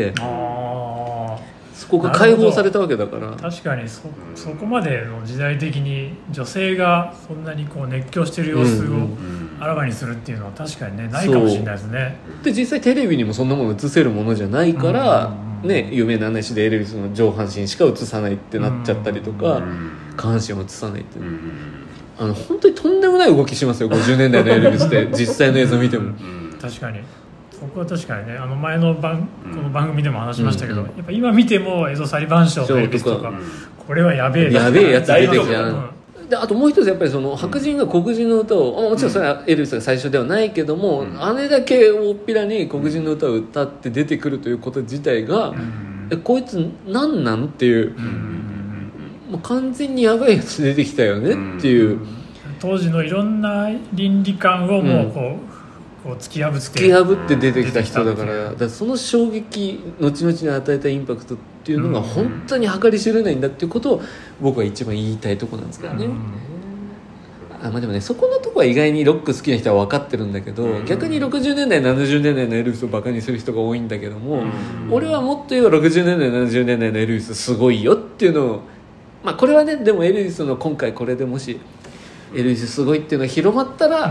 そこが解放されたわけだから。 確かにそこまでの時代的に女性がそんなに熱狂してる様子をあらわにするっていうのは確かにね、ないかもしれないですね。 で実際テレビにもそんなもの映せるものじゃないから、有名な話でエルヴィスの上半身しか映さないってなっちゃったりとか、下半身を映さないって本当にとんでもない動きしますよ50年代のエルヴィスって実際の映像見ても。 確かにそこは確かにね、前のこの番組でも話しましたけど、やっぱ今見てもエゾ・サリバン賞のエルヴィスとか、これはやべえやつ出てきちゃう。であともう一つやっぱりその白人が黒人の歌を、もちろんそれはエルヴィスが最初ではないけども、あれだけ大っぴらに黒人の歌を歌って出てくるということ自体が、こいつ何なんっていう、もう完全にやばいやつ出てきたよねっていう、 当時のいろんな倫理観をもう突き破って出てきた人だから、その衝撃後々に与えたインパクトっていうのが本当に計り知れないんだっていうことを僕は一番言いたいところなんですからね。でもね、そこのとこは意外にロック好きな人は分かってるんだけど、逆に60年代70年代のエルヴィスをバカにする人が多いんだけども、俺はもっと言えば60年代70年代のエルヴィスすごいよっていうのを、これはね、でもエルヴィスの今回これでもしエルヴィスすごいっていうのが広まったら、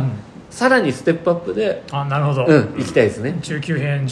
さらにステップアップでなるほど、 行きたいですね。 中級編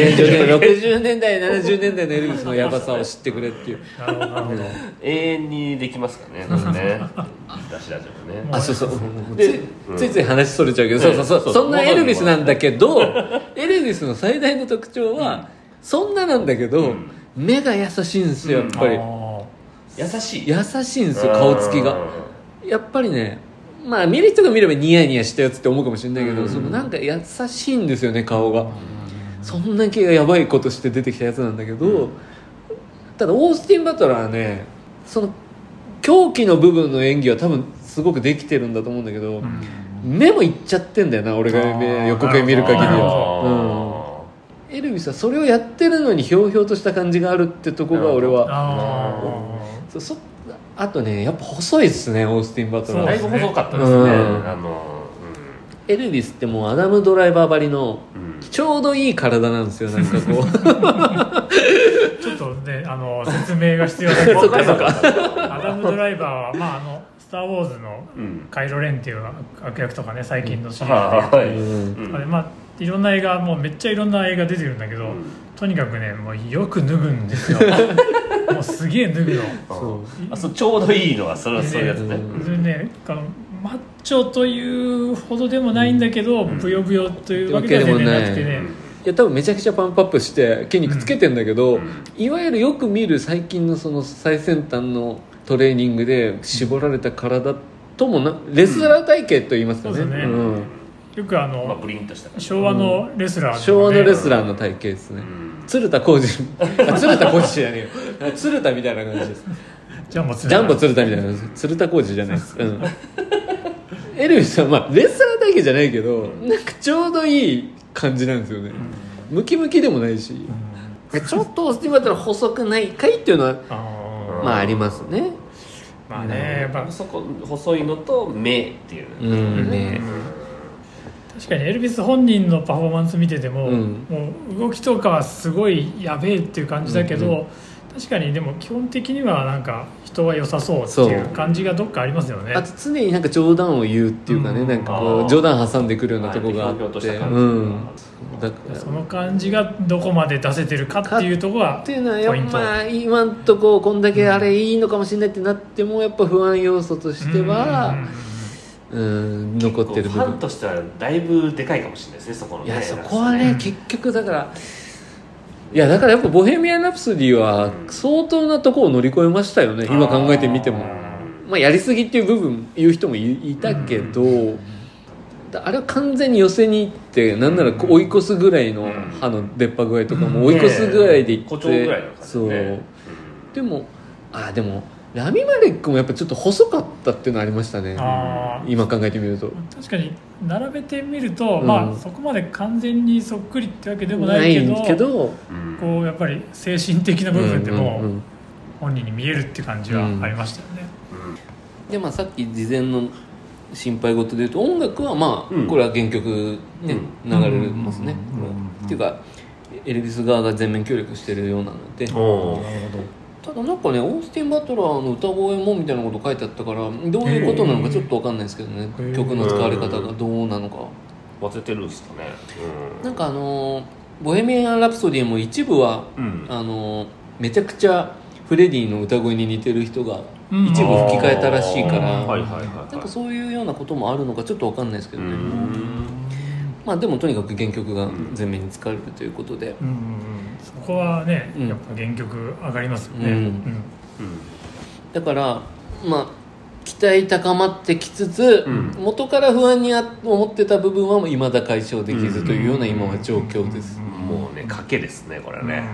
60年代70年代のエルビスのヤバさを知ってくれっていう。 なるほどなるほど。 永遠にできますかね、これねダシラジオね。 そうで、ついつい話それちゃうけど、そんなエルビスなんだけどエルビスの最大の特徴は、そんななんだけど、目が優しいんですよ、やっぱり。 優しいんですよ、顔つきが。やっぱりね、まあ見る人が見ればニヤニヤしたやつって思うかもしれないけど、そのなんか優しいんですよね、顔が。そんな気がやばいことして出てきたやつなんだけど、ただオースティン・バトラーはね、その狂気の部分の演技は多分すごくできてるんだと思うんだけど、目もいっちゃってんだよな、俺が予告編見る限りは。エルビスはそれをやってるのにひょうひょうとした感じがあるってとこが俺は。あとね、やっぱ細いですね、オースティン・バトラー。 だいぶ細かったですね。 エルビスってもうアダム・ドライバーばりのちょうどいい体なんですよ、なんかこうちょっとね、説明が必要だけどアダム・ドライバーは、スター・ウォーズのカイロ・レンっていう悪役とかね、最近のシリーズでいろんな映画、もうめっちゃいろんな映画出てるんだけど、とにかくね、もうよく脱ぐんですよもうすげえ脱ぐの。 ちょうどいいのはそういうやつね。 マッチョというほどでもないんだけど、ブヨブヨというわけでは全然なくてね。 いや多分めちゃくちゃパンプアップして筋肉つけてんだけど、いわゆるよく見る最近のその最先端のトレーニングで絞られた体ともレスラー体型と言いますかね。よくブリンとした昭和のレスラー、 昭和のレスラーの体型ですね。鶴田浩二鶴田浩二じゃねえよ、鶴田みたいな感じです。ジャンボ鶴田みたいな、鶴田浩二じゃないです。エルビスはレスラー体型じゃないけど、なんかちょうどいい感じなんですよね。ムキムキでもないし、ちょっとオースティン・バトラー細くないかいっていうのはありますね。 やっぱ細いのと目っていうね。 確かにエルビス本人のパフォーマンス見てても、もう動きとかはすごいやべえっていう感じだけど、確かにでも基本的にはなんか人は良さそうっていう感じがどっかありますよね。 あと常になんか冗談を言うっていうかね、なんかこう冗談挟んでくるようなとこがあって、 その感じがどこまで出せてるかっていうところがポイント。っていうのは今んとこんだけあれいいのかもしれないってなっても、やっぱ不安要素としては残ってる部分。 ファンとしてはだいぶでかいかもしれないですね、そこのね。 いや、そこはね、結局だからだからやっぱボヘミアン・ラプソディは相当なところを乗り越えましたよね、今考えてみても。やりすぎっていう部分言う人もいたけど、あれは完全に寄せに行って、なんなら追い越すぐらいの歯の出っ歯具合とかも追い越すぐらいでいって、 誇張ぐらいの感じね。 でもラミ・マレックもやっぱちょっと細かったっていうのありましたね、今考えてみると。 確かに並べてみると、そこまで完全にそっくりってわけでもないけど、こうやっぱり精神的な部分でも本人に見えるっていう感じはありましたよね。 でさっき事前の心配事でいうと、音楽はこれは原曲で流れますね。っていうかエルビス側が全面協力してるようなので。ただなんかね、オースティン・バトラーの歌声もみたいなこと書いてあったから、どういうことなのかちょっと分かんないですけどね、曲の使われ方がどうなのか忘れてるんですかね。 なんかボヘミアン・ラプソディも一部は、めちゃくちゃフレディの歌声に似てる人が一部吹き替えたらしいから、なんかそういうようなこともあるのかちょっと分かんないですけどね。でもとにかく原曲が前面に使われるということで、 そこはね、やっぱ原曲上がりますよね。 だから期待高まってきつつ、元から不安に思ってた部分は未だ解消できずというような今は状況です。 もうね、賭けですね、これはね。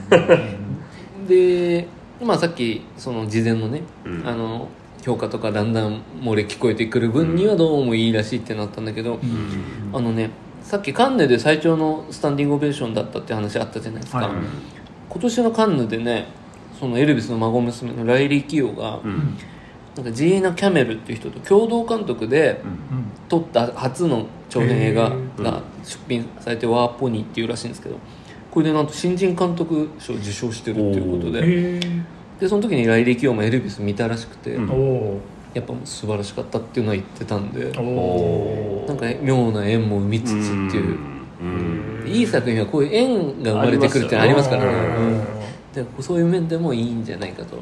でさっきその事前のね、評価とかだんだん漏れ聞こえてくる分にはどうもいいらしいってなったんだけど、さっきカンヌで最長のスタンディングオベーションだったって話あったじゃないですか。今年のカンヌでね、そのエルビスの孫娘のライリー・キオが、なんかジーナ・キャメルっていう人と共同監督で撮った初の長編映画が出品されて、ワーポニーっていうらしいんですけど、これでなんと新人監督賞を受賞してるっていうことで、その時にライリー・キオもエルビス見たらしくて、 やっぱ素晴らしかったっていうのは言ってたんで、なんか妙な縁も生みつつっていう、いい作品はこういう縁が生まれてくるってのありますからね、でそういう面でもいいんじゃないかと、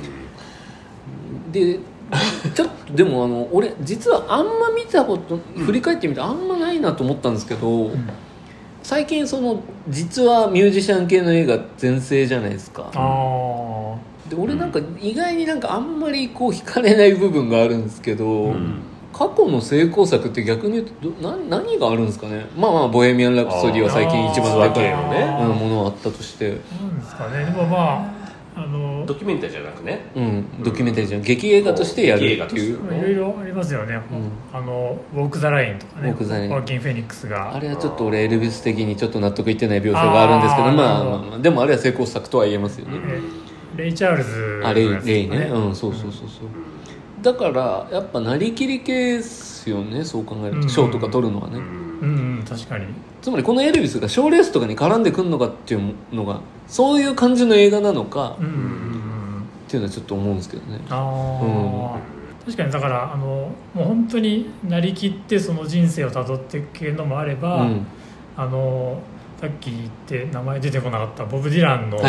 でちょっとでも俺実はあんま見たこと振り返ってみてあんまないなと思ったんですけど、最近実はミュージシャン系の映画全盛じゃないですか。で俺なんか意外になんかあんまりこう惹かれない部分があるんですけど、過去の成功作って逆に言うと何があるんですかね。まあボヘミアン・ラプソディは最近一番でかいものがあったとして、 なんですかね。でもまあドキュメンタリーじゃなくね、 ドキュメンタリーじゃん、劇映画としてやるっていう、 いろいろありますよね。ウォーク・ザ・ラインとかね、ワーキン・フェニックスが、 あれはちょっと俺エルビス的にちょっと納得いってない描写があるんですけど、まあでもあれは成功作とは言えますよね。 レイ・チャールズのやつ、レイね、そうだからやっぱなりきり系ですよね、そう考えると、賞とか取るのはね、 確かに。 つまりこのエルビスが賞レースとかに絡んでくるのかっていうのがそういう感じの映画なのか、っていうのはちょっと思うんですけどね。 確かに。だからもう本当になりきってその人生をたどっていくのもあれば、さっき言って名前出てこなかったボブ・ディランの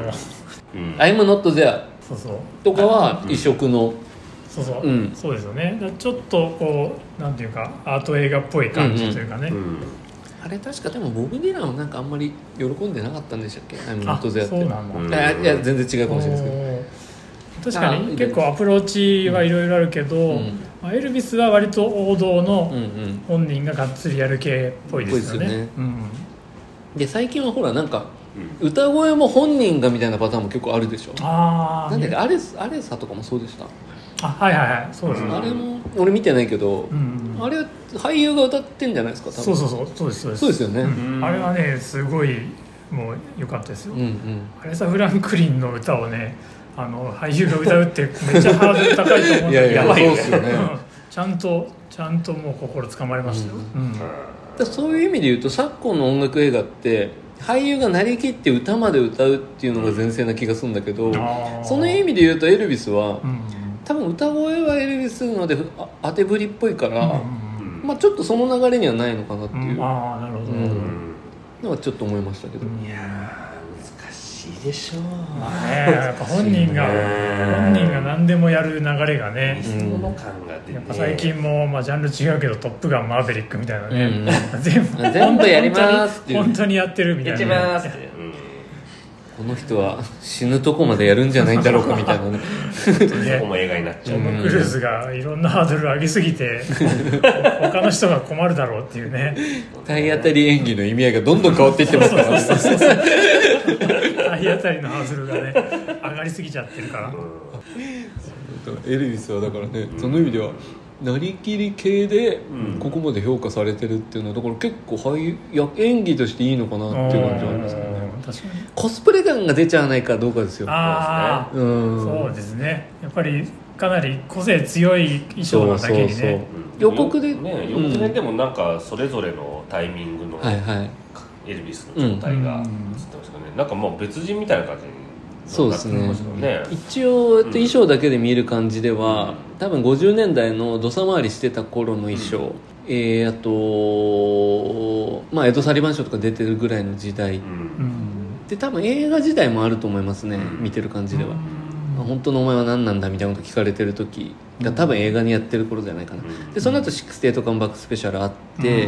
I'm Not There とかは異色の、 そうですよね。ちょっとこうなんていうかアート映画っぽい感じというかね、 あれ確かでもボブ・ディランはなんかあんまり喜んでなかったんでしたっけ、I'm Not There って。 そうなんだ。 いや全然違うかもしれないですけど、確かに結構アプローチはいろいろあるけど、エルビスは割と王道の本人ががっつりやる系っぽいですよね。 で最近はほらなんか歌声も本人がみたいなパターンも結構あるでしょ。なんだっけ、アレサとかもそうでした。 そうですね。 あれも俺見てないけど、あれ俳優が歌ってんじゃないですか。多分そうですよね。あれはねすごいもう良かったですよ。アレサ・フランクリンの歌をね俳優が歌うってめっちゃハードル高いと思うんだけど、やばいよね。ちゃんともう心つかまれましたよ。 そういう意味で言うと昨今の音楽映画って俳優がなりきって歌まで歌うっていうのが全盛な気がするんだけど、その意味で言うとエルビスは、多分歌声はエルビスので当てぶりっぽいから、まあちょっとその流れにはないのかなっていう、 なるほど、 のはちょっと思いましたけど、 いや難しいでしょう。 やっぱ本人が何でもやる流れがね、やっぱ最近も、ジャンル違うけどトップガンマーヴェリックみたいなね、 全部やりますっていう、 本当にやってるみたいな、 やっちゃいますって、 この人は死ぬとこまでやるんじゃないんだろうかみたいなねそこも映画になっちゃう。 トム・クルーズがいろんなハードル上げすぎて他の人が困るだろうっていうね、 体当たり演技の意味合いがどんどん変わっていってますからね。 体当たりのハードルがね上がりすぎちゃってるから、 エルビスはだからね、その意味ではなりきり系でここまで評価されてるっていうのはだから結構演技としていいのかなっていう感じはありますけどね。 確かにコスプレ感が出ちゃわないかどうかですよ。 そうですね。やっぱりかなり個性強い衣装なだけにね、 予告ででもなんかそれぞれのタイミングのエルビスの状態が映ってましたね。なんかもう別人みたいな感じに。 そうですね。一応衣装だけで見る感じでは、多分50年代の土佐回りしてた頃の衣装、あとエド・サリバン賞とか出てるぐらいの時代、で多分映画時代もあると思いますね、見てる感じでは。本当のお前は何なんだみたいなこと聞かれてる時が多分映画にやってる頃じゃないかな。でその後68カムバックスペシャルあって、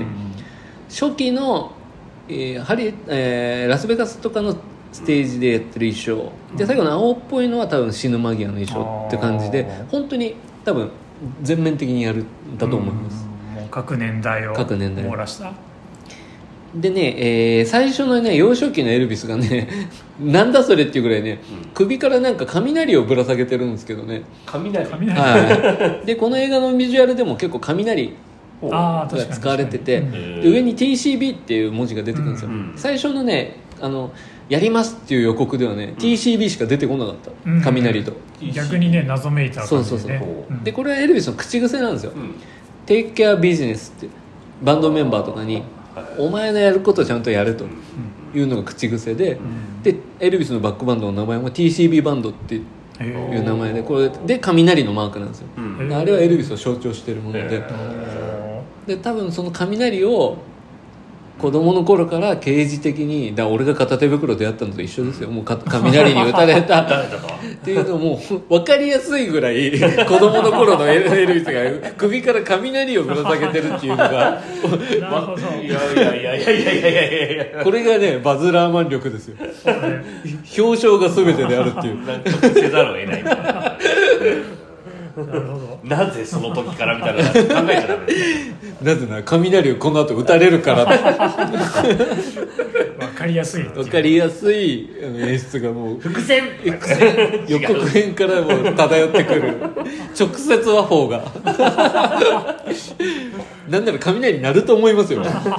初期の、ラスベガスとかのステージでやってる衣装で、最後の青っぽいのは多分死ぬ間際の衣装って感じで、本当に多分全面的にやるんだと思います。 もう各年代を網羅したでね、最初のね幼少期のエルビスがねなんだそれっていうぐらいね、首からなんか雷をぶら下げてるんですけどね。 雷でこの映画のビジュアルでも結構雷が使われてて、で上に TCB っていう文字が出てくるんですよ。最初のねやりますっていう予告ではね、TCB しか出てこなかった、雷と。 逆にね謎めいた感じでね。 でこれはエルビスの口癖なんですよ。Take care business ってバンドメンバーとかに、お前のやることをちゃんとやるというのが口癖で、でエルビスのバックバンドの名前も TCB バンドっていう名前で、これで雷のマークなんですよ、あれはエルビスを象徴しているもので、で多分その雷を子供の頃から啓示的に、だから俺が片手袋でやったのと一緒ですよ。もう雷に打たれたっていうのも分かりやすいぐらい子供の頃のエルビスが首から雷をぶら下げてるっていうのがなるほど。 いやこれがねバズ・ラーマン力ですよ。表彰が全てであるっていう。 なんかせざるを得ないみたいな。 なるほど。 なぜその時からみたいな考えちゃダメ。 なぜなら雷をこの後打たれるから分かりやすい。 分かりやすい演出がもう伏線予告編からもう漂ってくる直接話法がなんなら雷になると思いますよ。ガガ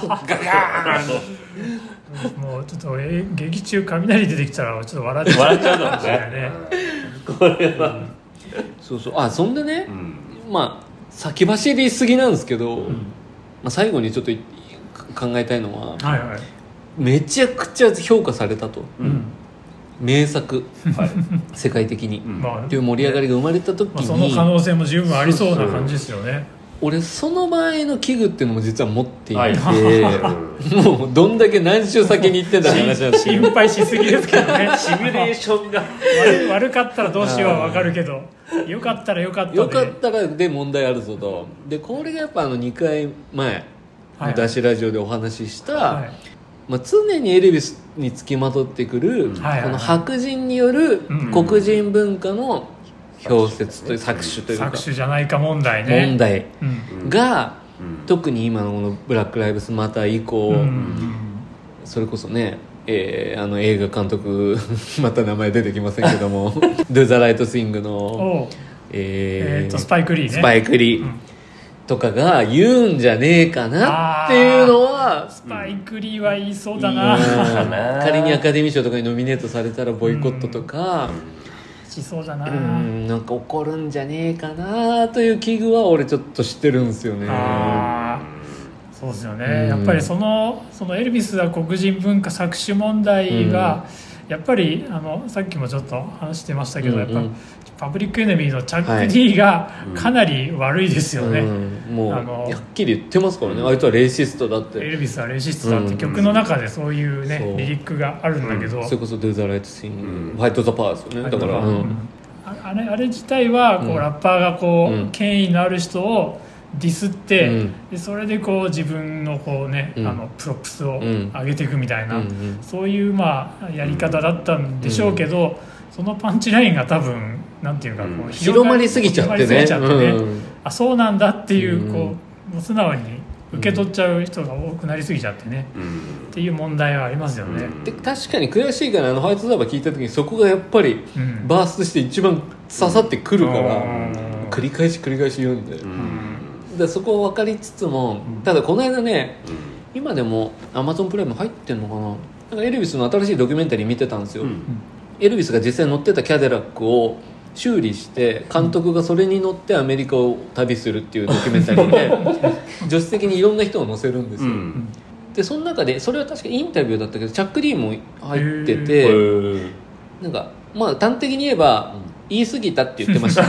ーン。もうちょっと劇中雷出てきたらちょっと笑っちゃうかもしれないね。 これは、 そうそう。そんでね、まあ先走りすぎなんですけど、まあ、最後にちょっと考えたいのは、 はいはい、 めちゃくちゃ評価されたと、名作、世界的に、っていう盛り上がりが生まれた時に、 その可能性も十分ありそうな感じですよね。 俺その場合の器具っていうのも実は持っていて、もうどんだけ何週先に行ってた話なんですけど心配しすぎですけどね。 シミュレーションが悪かったらどうしようは分かるけど、よかったらよかったで問題あるぞと。でこれがやっぱ2回前のダッシュラジオでお話しした、まあ、常にエルビスにつきまとってくる、この白人による黒人文化の表説という搾取というか搾取じゃないか問題ね、 問題が、特に今のこのブラックライブスマター以降、それこそね、映画監督また名前出てきませんけどもドゥ・ザ・ライト・スイングのスパイクリーね、 スパイクリーとかが言うんじゃねえかなっていうのは、 スパイクリーは言いそうだな、 仮にアカデミー賞とかにノミネートされたらボイコットとか、 しそうだな、 なんか起こるんじゃねえかなという危惧は俺ちょっと知ってるんですよね。 そうですよね、やっぱりそのエルビスは黒人文化搾取問題が、やっぱりさっきもちょっと話してましたけど、やっぱパブリックエネミーのチャック・ディがかなり悪いですよね、 もうはっきり言ってますからね、あいつはレイシストだって、 エルビスはレイシストだって曲の中でそういうね、リリックがあるんだけど、 それこそ Do the Right Thing、ファイト・ザ・パワーですよね。だから、 あれ自体はこう、ラッパーがこう、権威のある人をディスって、でそれでこう自分のこう、ね、プロップスを上げていくみたいな、そういうまあやり方だったんでしょうけど、そのパンチラインが多分なんていうかこう広まりすぎちゃってね、 あ、そうなんだっていうこうもう素直に受け取っちゃう人が多くなりすぎちゃってね、っていう問題はありますよね。 で確かに悔しいからホワイトザーバー聞いた時にそこがやっぱりバーストして一番刺さってくるから、繰り返し言うんで、でそこを分かりつつも、ただこの間ね、今でも Amazon プライム入ってんのかな、なんかエルビスの新しいドキュメンタリー見てたんですよ、エルビスが実際乗ってたキャデラックを修理して監督がそれに乗ってアメリカを旅するっていうドキュメンタリーで助手席にいろんな人を乗せるんですよ、でその中でそれは確かインタビューだったけどチャック・ディーンも入ってて、なんかまあ端的に言えば、言い過ぎたって言ってました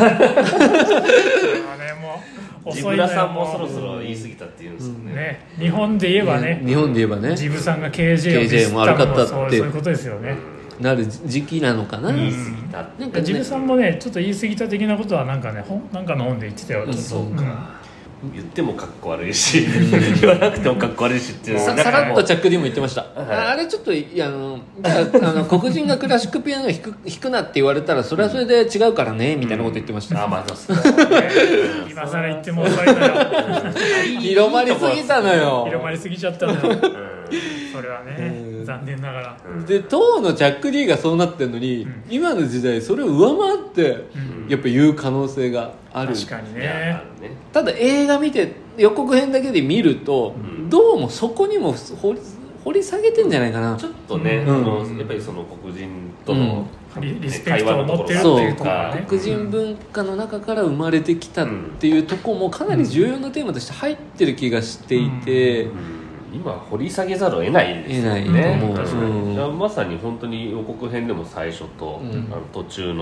ジブラさんもそろそろ言い過ぎたって言うんですよね、 日本で言えばね、 ジブさんが KJ をも悪かったってそういうことですよね、 なる時期なのかな。 言い過ぎたなんかジブさんもねちょっと言い過ぎた的なことはなんかねなんかの本で言ってたよ、ちょっと、 そうか、言ってもかっこ悪いし言わなくてもかっこ悪いしっていう、 さらっとチャック・ディも言ってました、あれちょっと黒人がクラシックピアノを弾くなって言われたらそれはそれで違うからねみたいなこと言ってました、 まあそう今更言っても遅いのよ広まりすぎたのよ、 広まりすぎちゃったのよそれはね、残念ながら、 で当のチャック・ディがそうなってるのに、今の時代それを上回ってやっぱ言う可能性がある。 確かにね。 ただ映画見て予告編だけで見ると、どうもそこにも掘り下げてんじゃないかな、 ちょっとね、やっぱりその黒人との、 リスペクトを持ってるっていうところがね、 黒人文化の中から生まれてきたっていうところもかなり重要なテーマとして入ってる気がしていて、 今掘り下げざるを得ないですよね。 確かに、 まさに本当に予告編でも最初と、途中の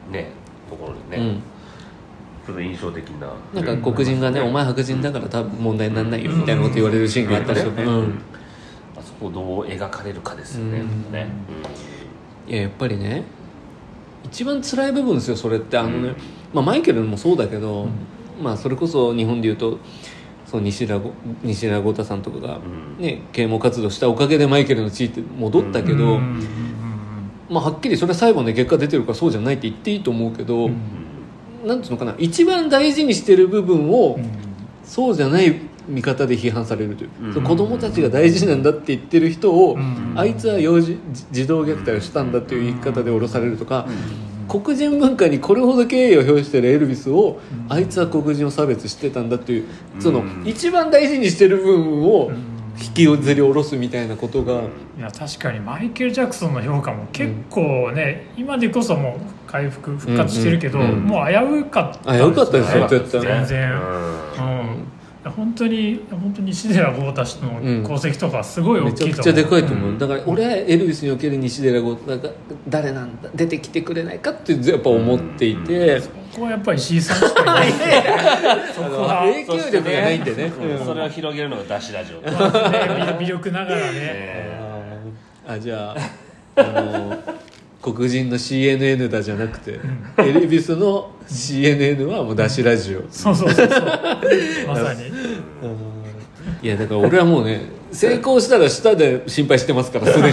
ねところでね、ちょっと印象的ななんか黒人がね、お前白人だから多分問題にならないよみたいなこと言われるシーンがあったりとか、 あそこをどう描かれるかですよね、 いややっぱりね一番辛い部分ですよそれって。マイケルもそうだけど、それこそ日本でいうとその西田豪太さんとかが、啓蒙活動したおかげでマイケルの地位って戻ったけど、はっきりそれは裁判で結果出てるからそうじゃないって言っていいと思うけど、なんていうのかな、一番大事にしてる部分を、そうじゃない見方で批判されるという、子供たちが大事なんだって言ってる人を、あいつは児童虐待をしたんだという言い方で降ろされるとか、黒人文化にこれほど敬意を表しているエルビスを、あいつは黒人を差別してたんだという、その一番大事にしてる部分を引きずり下ろすみたいなことが、 いや確かにマイケル・ジャクソンの評価も結構ね、今でこそもう復活してるけど、もう危うかったですよね。 危うかったですよ絶対。 全然、本当に西寺豪太氏の功績とかすごい大きいと思う。 めちゃくちゃでかいと思う、だから俺はエルビスにおける西寺豪太が誰なんだ、出てきてくれないかってやっぱ思っていて、 そこはやっぱり石井さんしかいないそこは影響力がないんでね、 それを広げるのがダッシュラジオ魅力ながらね、 じゃあ黒人の CNN だじゃなくて、エルビスの CNN はもうダッシュラジオ。 そうまさにいやだから俺はもうね、成功したら下で心配してますから、すでに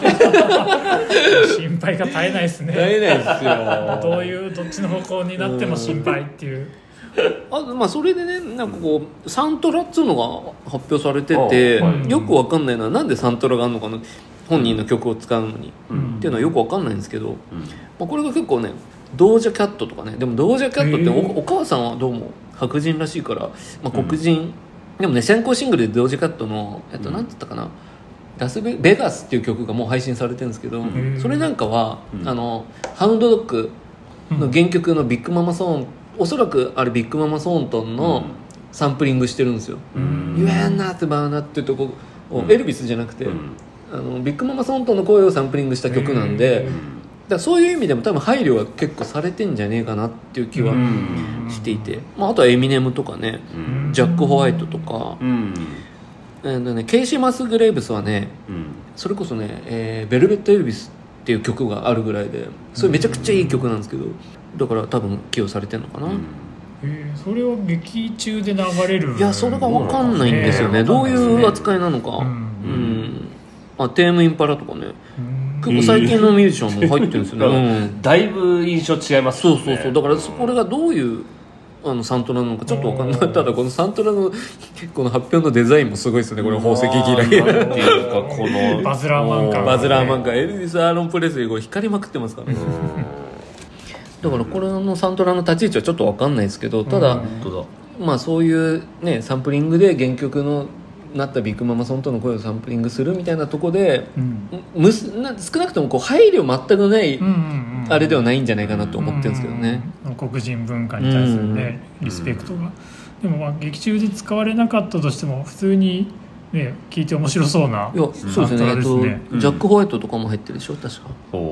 心配が絶えないですね。 絶えないですよどっちの方向になっても心配っていう。 それでね、なんかこうサントラっつうのが発表されてて、よくわかんないのはなんでサントラがあるのかな、本人の曲を使うのに、っていうのはよくわかんないんですけど、これが結構ね、ドージャキャットとかね、でもドージャキャットってお母さんはどうも白人らしいから、黒人、でもね、先行シングルでドージャキャットのなんつったかな、ベガスっていう曲がもう配信されてるんですけど、それなんかは、ハウンドドッグの原曲のビッグママソーン、おそらくあれビッグママソーントンのサンプリングしてるんですよ。You ain't not about that っていうとこを、エルビスじゃなくて、ビッグママソントンの声をサンプリングした曲なんで、だからそういう意味でも多分配慮は結構されてんじゃねえかなっていう気はしていて、あとはエミネムとかね、ジャック・ホワイトとか、ケイシー・マスグレイブスはね、それこそね、ベルベット・エルビスっていう曲があるぐらいで、それめちゃくちゃいい曲なんですけど、だから多分起用されてるのかな。 それは劇中で流れる？ いやそれが分かんないんですよね、どういう扱いなのか。テームインパラとかね、結構最近のミュージシャンも入ってるんですよね。 だいぶ印象違いますね。 そうだからこれがどういうサントラなのかちょっと分かんない。ただこのサントラのこの発表のデザインもすごいですね。これ宝石嫌いっていうか、このバズラーマン感、 エルビス・アーロン・プレスリーこれ光りまくってますからね。だからこれのサントラの立ち位置はちょっと分かんないですけど、ただそういうねサンプリングで原曲のなったビッグママソンとの声をサンプリングするみたいなとこで、少なくともこう配慮全くないあれではないんじゃないかなと思ってるんですけどね、 黒人文化に対するね、リスペクトが。でも劇中で使われなかったとしても普通にね聞いて面白そうな。 いやそうですね、ジャック・ホワイトとかも入ってるでしょ確か。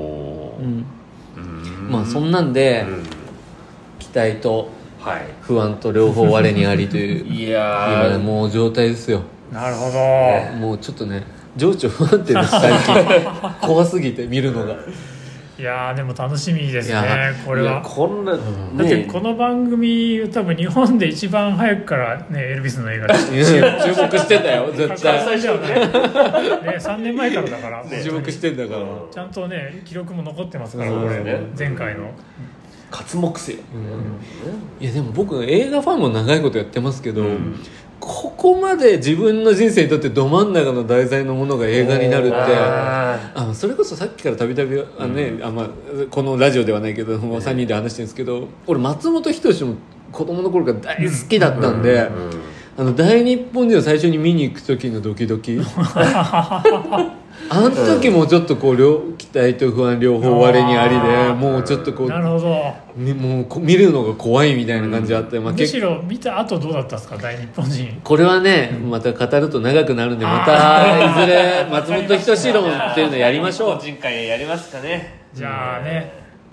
そんなんで、期待と不安と両方我にありといういや今もう状態ですよ。 なるほど、 もうちょっとね情緒不安定です最近怖すぎて見るのが。 いやでも楽しみですねこれは。 こんな、 だってこの番組多分日本で一番早くからねエルビスの映画注目してたよ絶対。 最初ね3年前からだから注目してんだから、 ちゃんとね記録も残ってますから、これ前回の刮目せよ。 いやでも僕映画ファンも長いことやってますけど、ここまで自分の人生にとってど真ん中の題材のものが映画になるってそれこそさっきからたびたびこのラジオではないけど3人で話してるんですけど、俺松本人志も子供の頃から大好きだったんで、大日本人を最初に見に行く時のドキドキあの時もちょっとこう期待と不安両方我にありで、もうちょっとこうなるほどもう見るのが怖いみたいな感じあって、 むしろ見た後どうだったんですか大日本人。 これはねまた語ると長くなるんで、またいずれ松本人志論っていうのやりましょう。 人会やりますかね。 じゃあね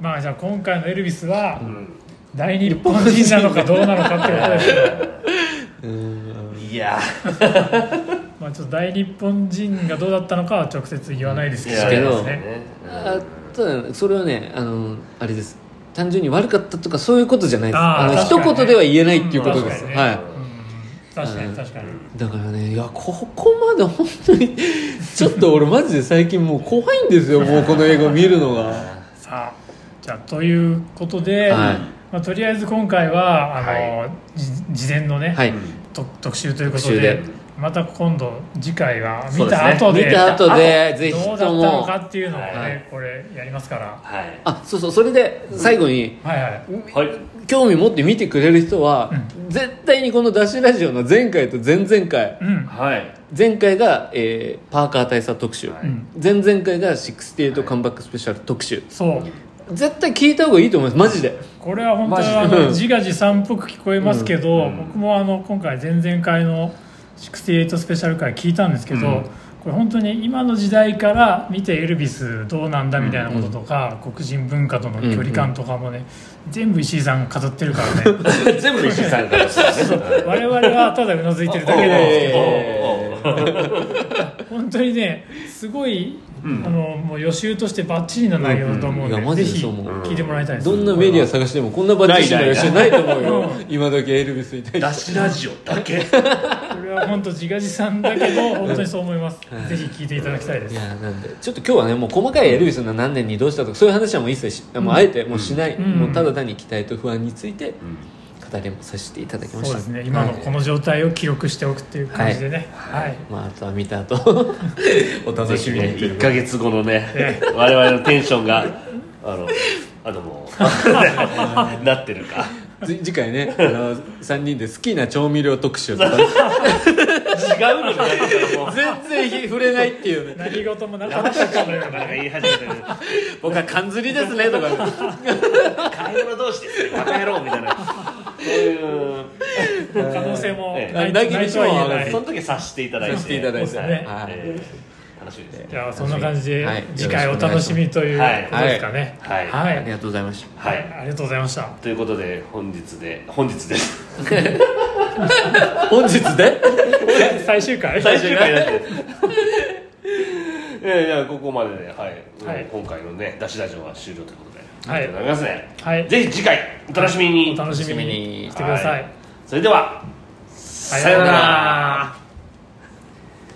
まあじゃあ今回のエルビスは、大日本人なのかどうなのかっていうことですけどいやまあちょっと大日本人がどうだったのかは直接言わないですけど、 ただそれはねあれです、単純に悪かったとかそういうことじゃないです。一言では言えないっていうことです。はい、 確かにだからね、いやここまで本当にちょっと俺マジで最近もう怖いんですよもうこの映画見るのがさあじゃあということで、とりあえず今回は事前のね、特集ということでまた今度次回は見た後でぜひどうだったのかっていうのをね、これやりますから、 そうそれで最後に、興味持って見てくれる人は、絶対にこのダッシュラジオの前回と前々回、前回が、パーカー大佐特集、前々回が68カムバックスペシャル特集、 そう絶対聞いた方がいいと思いますマジで。 これは本当に自画自賛っぽく聞こえますけど、僕も今回前々回の68スペシャル回聞いたんですけど、これ本当に今の時代から見てエルビスどうなんだみたいなこととか、黒人文化との距離感とかもね、全部石井さんが語ってるからね全部石井さんが語ってる我々はただうなずいてるだけなんですけど本当にねすごいもう予習としてバッチリな内容だと思うので、ぜひ聞いてもらいたいです。 どんなメディア探してもこんなバッチリな予習ないと思うよ今時エルビスに対してダッシュラジオだけこれは本当自画自賛だけど本当にそう思います、ぜひ聞いていただきたいです。 いやなんでちょっと今日はねもう細かいエルビスの何年にどうしたとかそういう話はもう一切もうあえてもうしない、もうただ単に期待と不安について語りもさせていただきました。 そうですね、今のこの状態を記録しておくっていう感じでね、 あとは見た後お楽しみに。 1ヶ月後のね我々のテンションがもうなってるか。 次回ね3人で好きな調味料特集とか違うのも全然触れないっていうね、 何事もなかったかのような言い始めてる僕は缶釣りですねとか買い物同士ですねバカ野郎みたいなそういう可能性もないとは言えない。 その時察していただいて楽しみですね。 じゃあそんな感じで次回お楽しみということですかね。 ありがとうございました。 ありがとうございました。 ということで本日です本日で最終回になっていやここまでで今回のねダッシュラジオは終了ということでありがとうございますね。ぜひ次回お楽しみにしてください。 それではさようなら。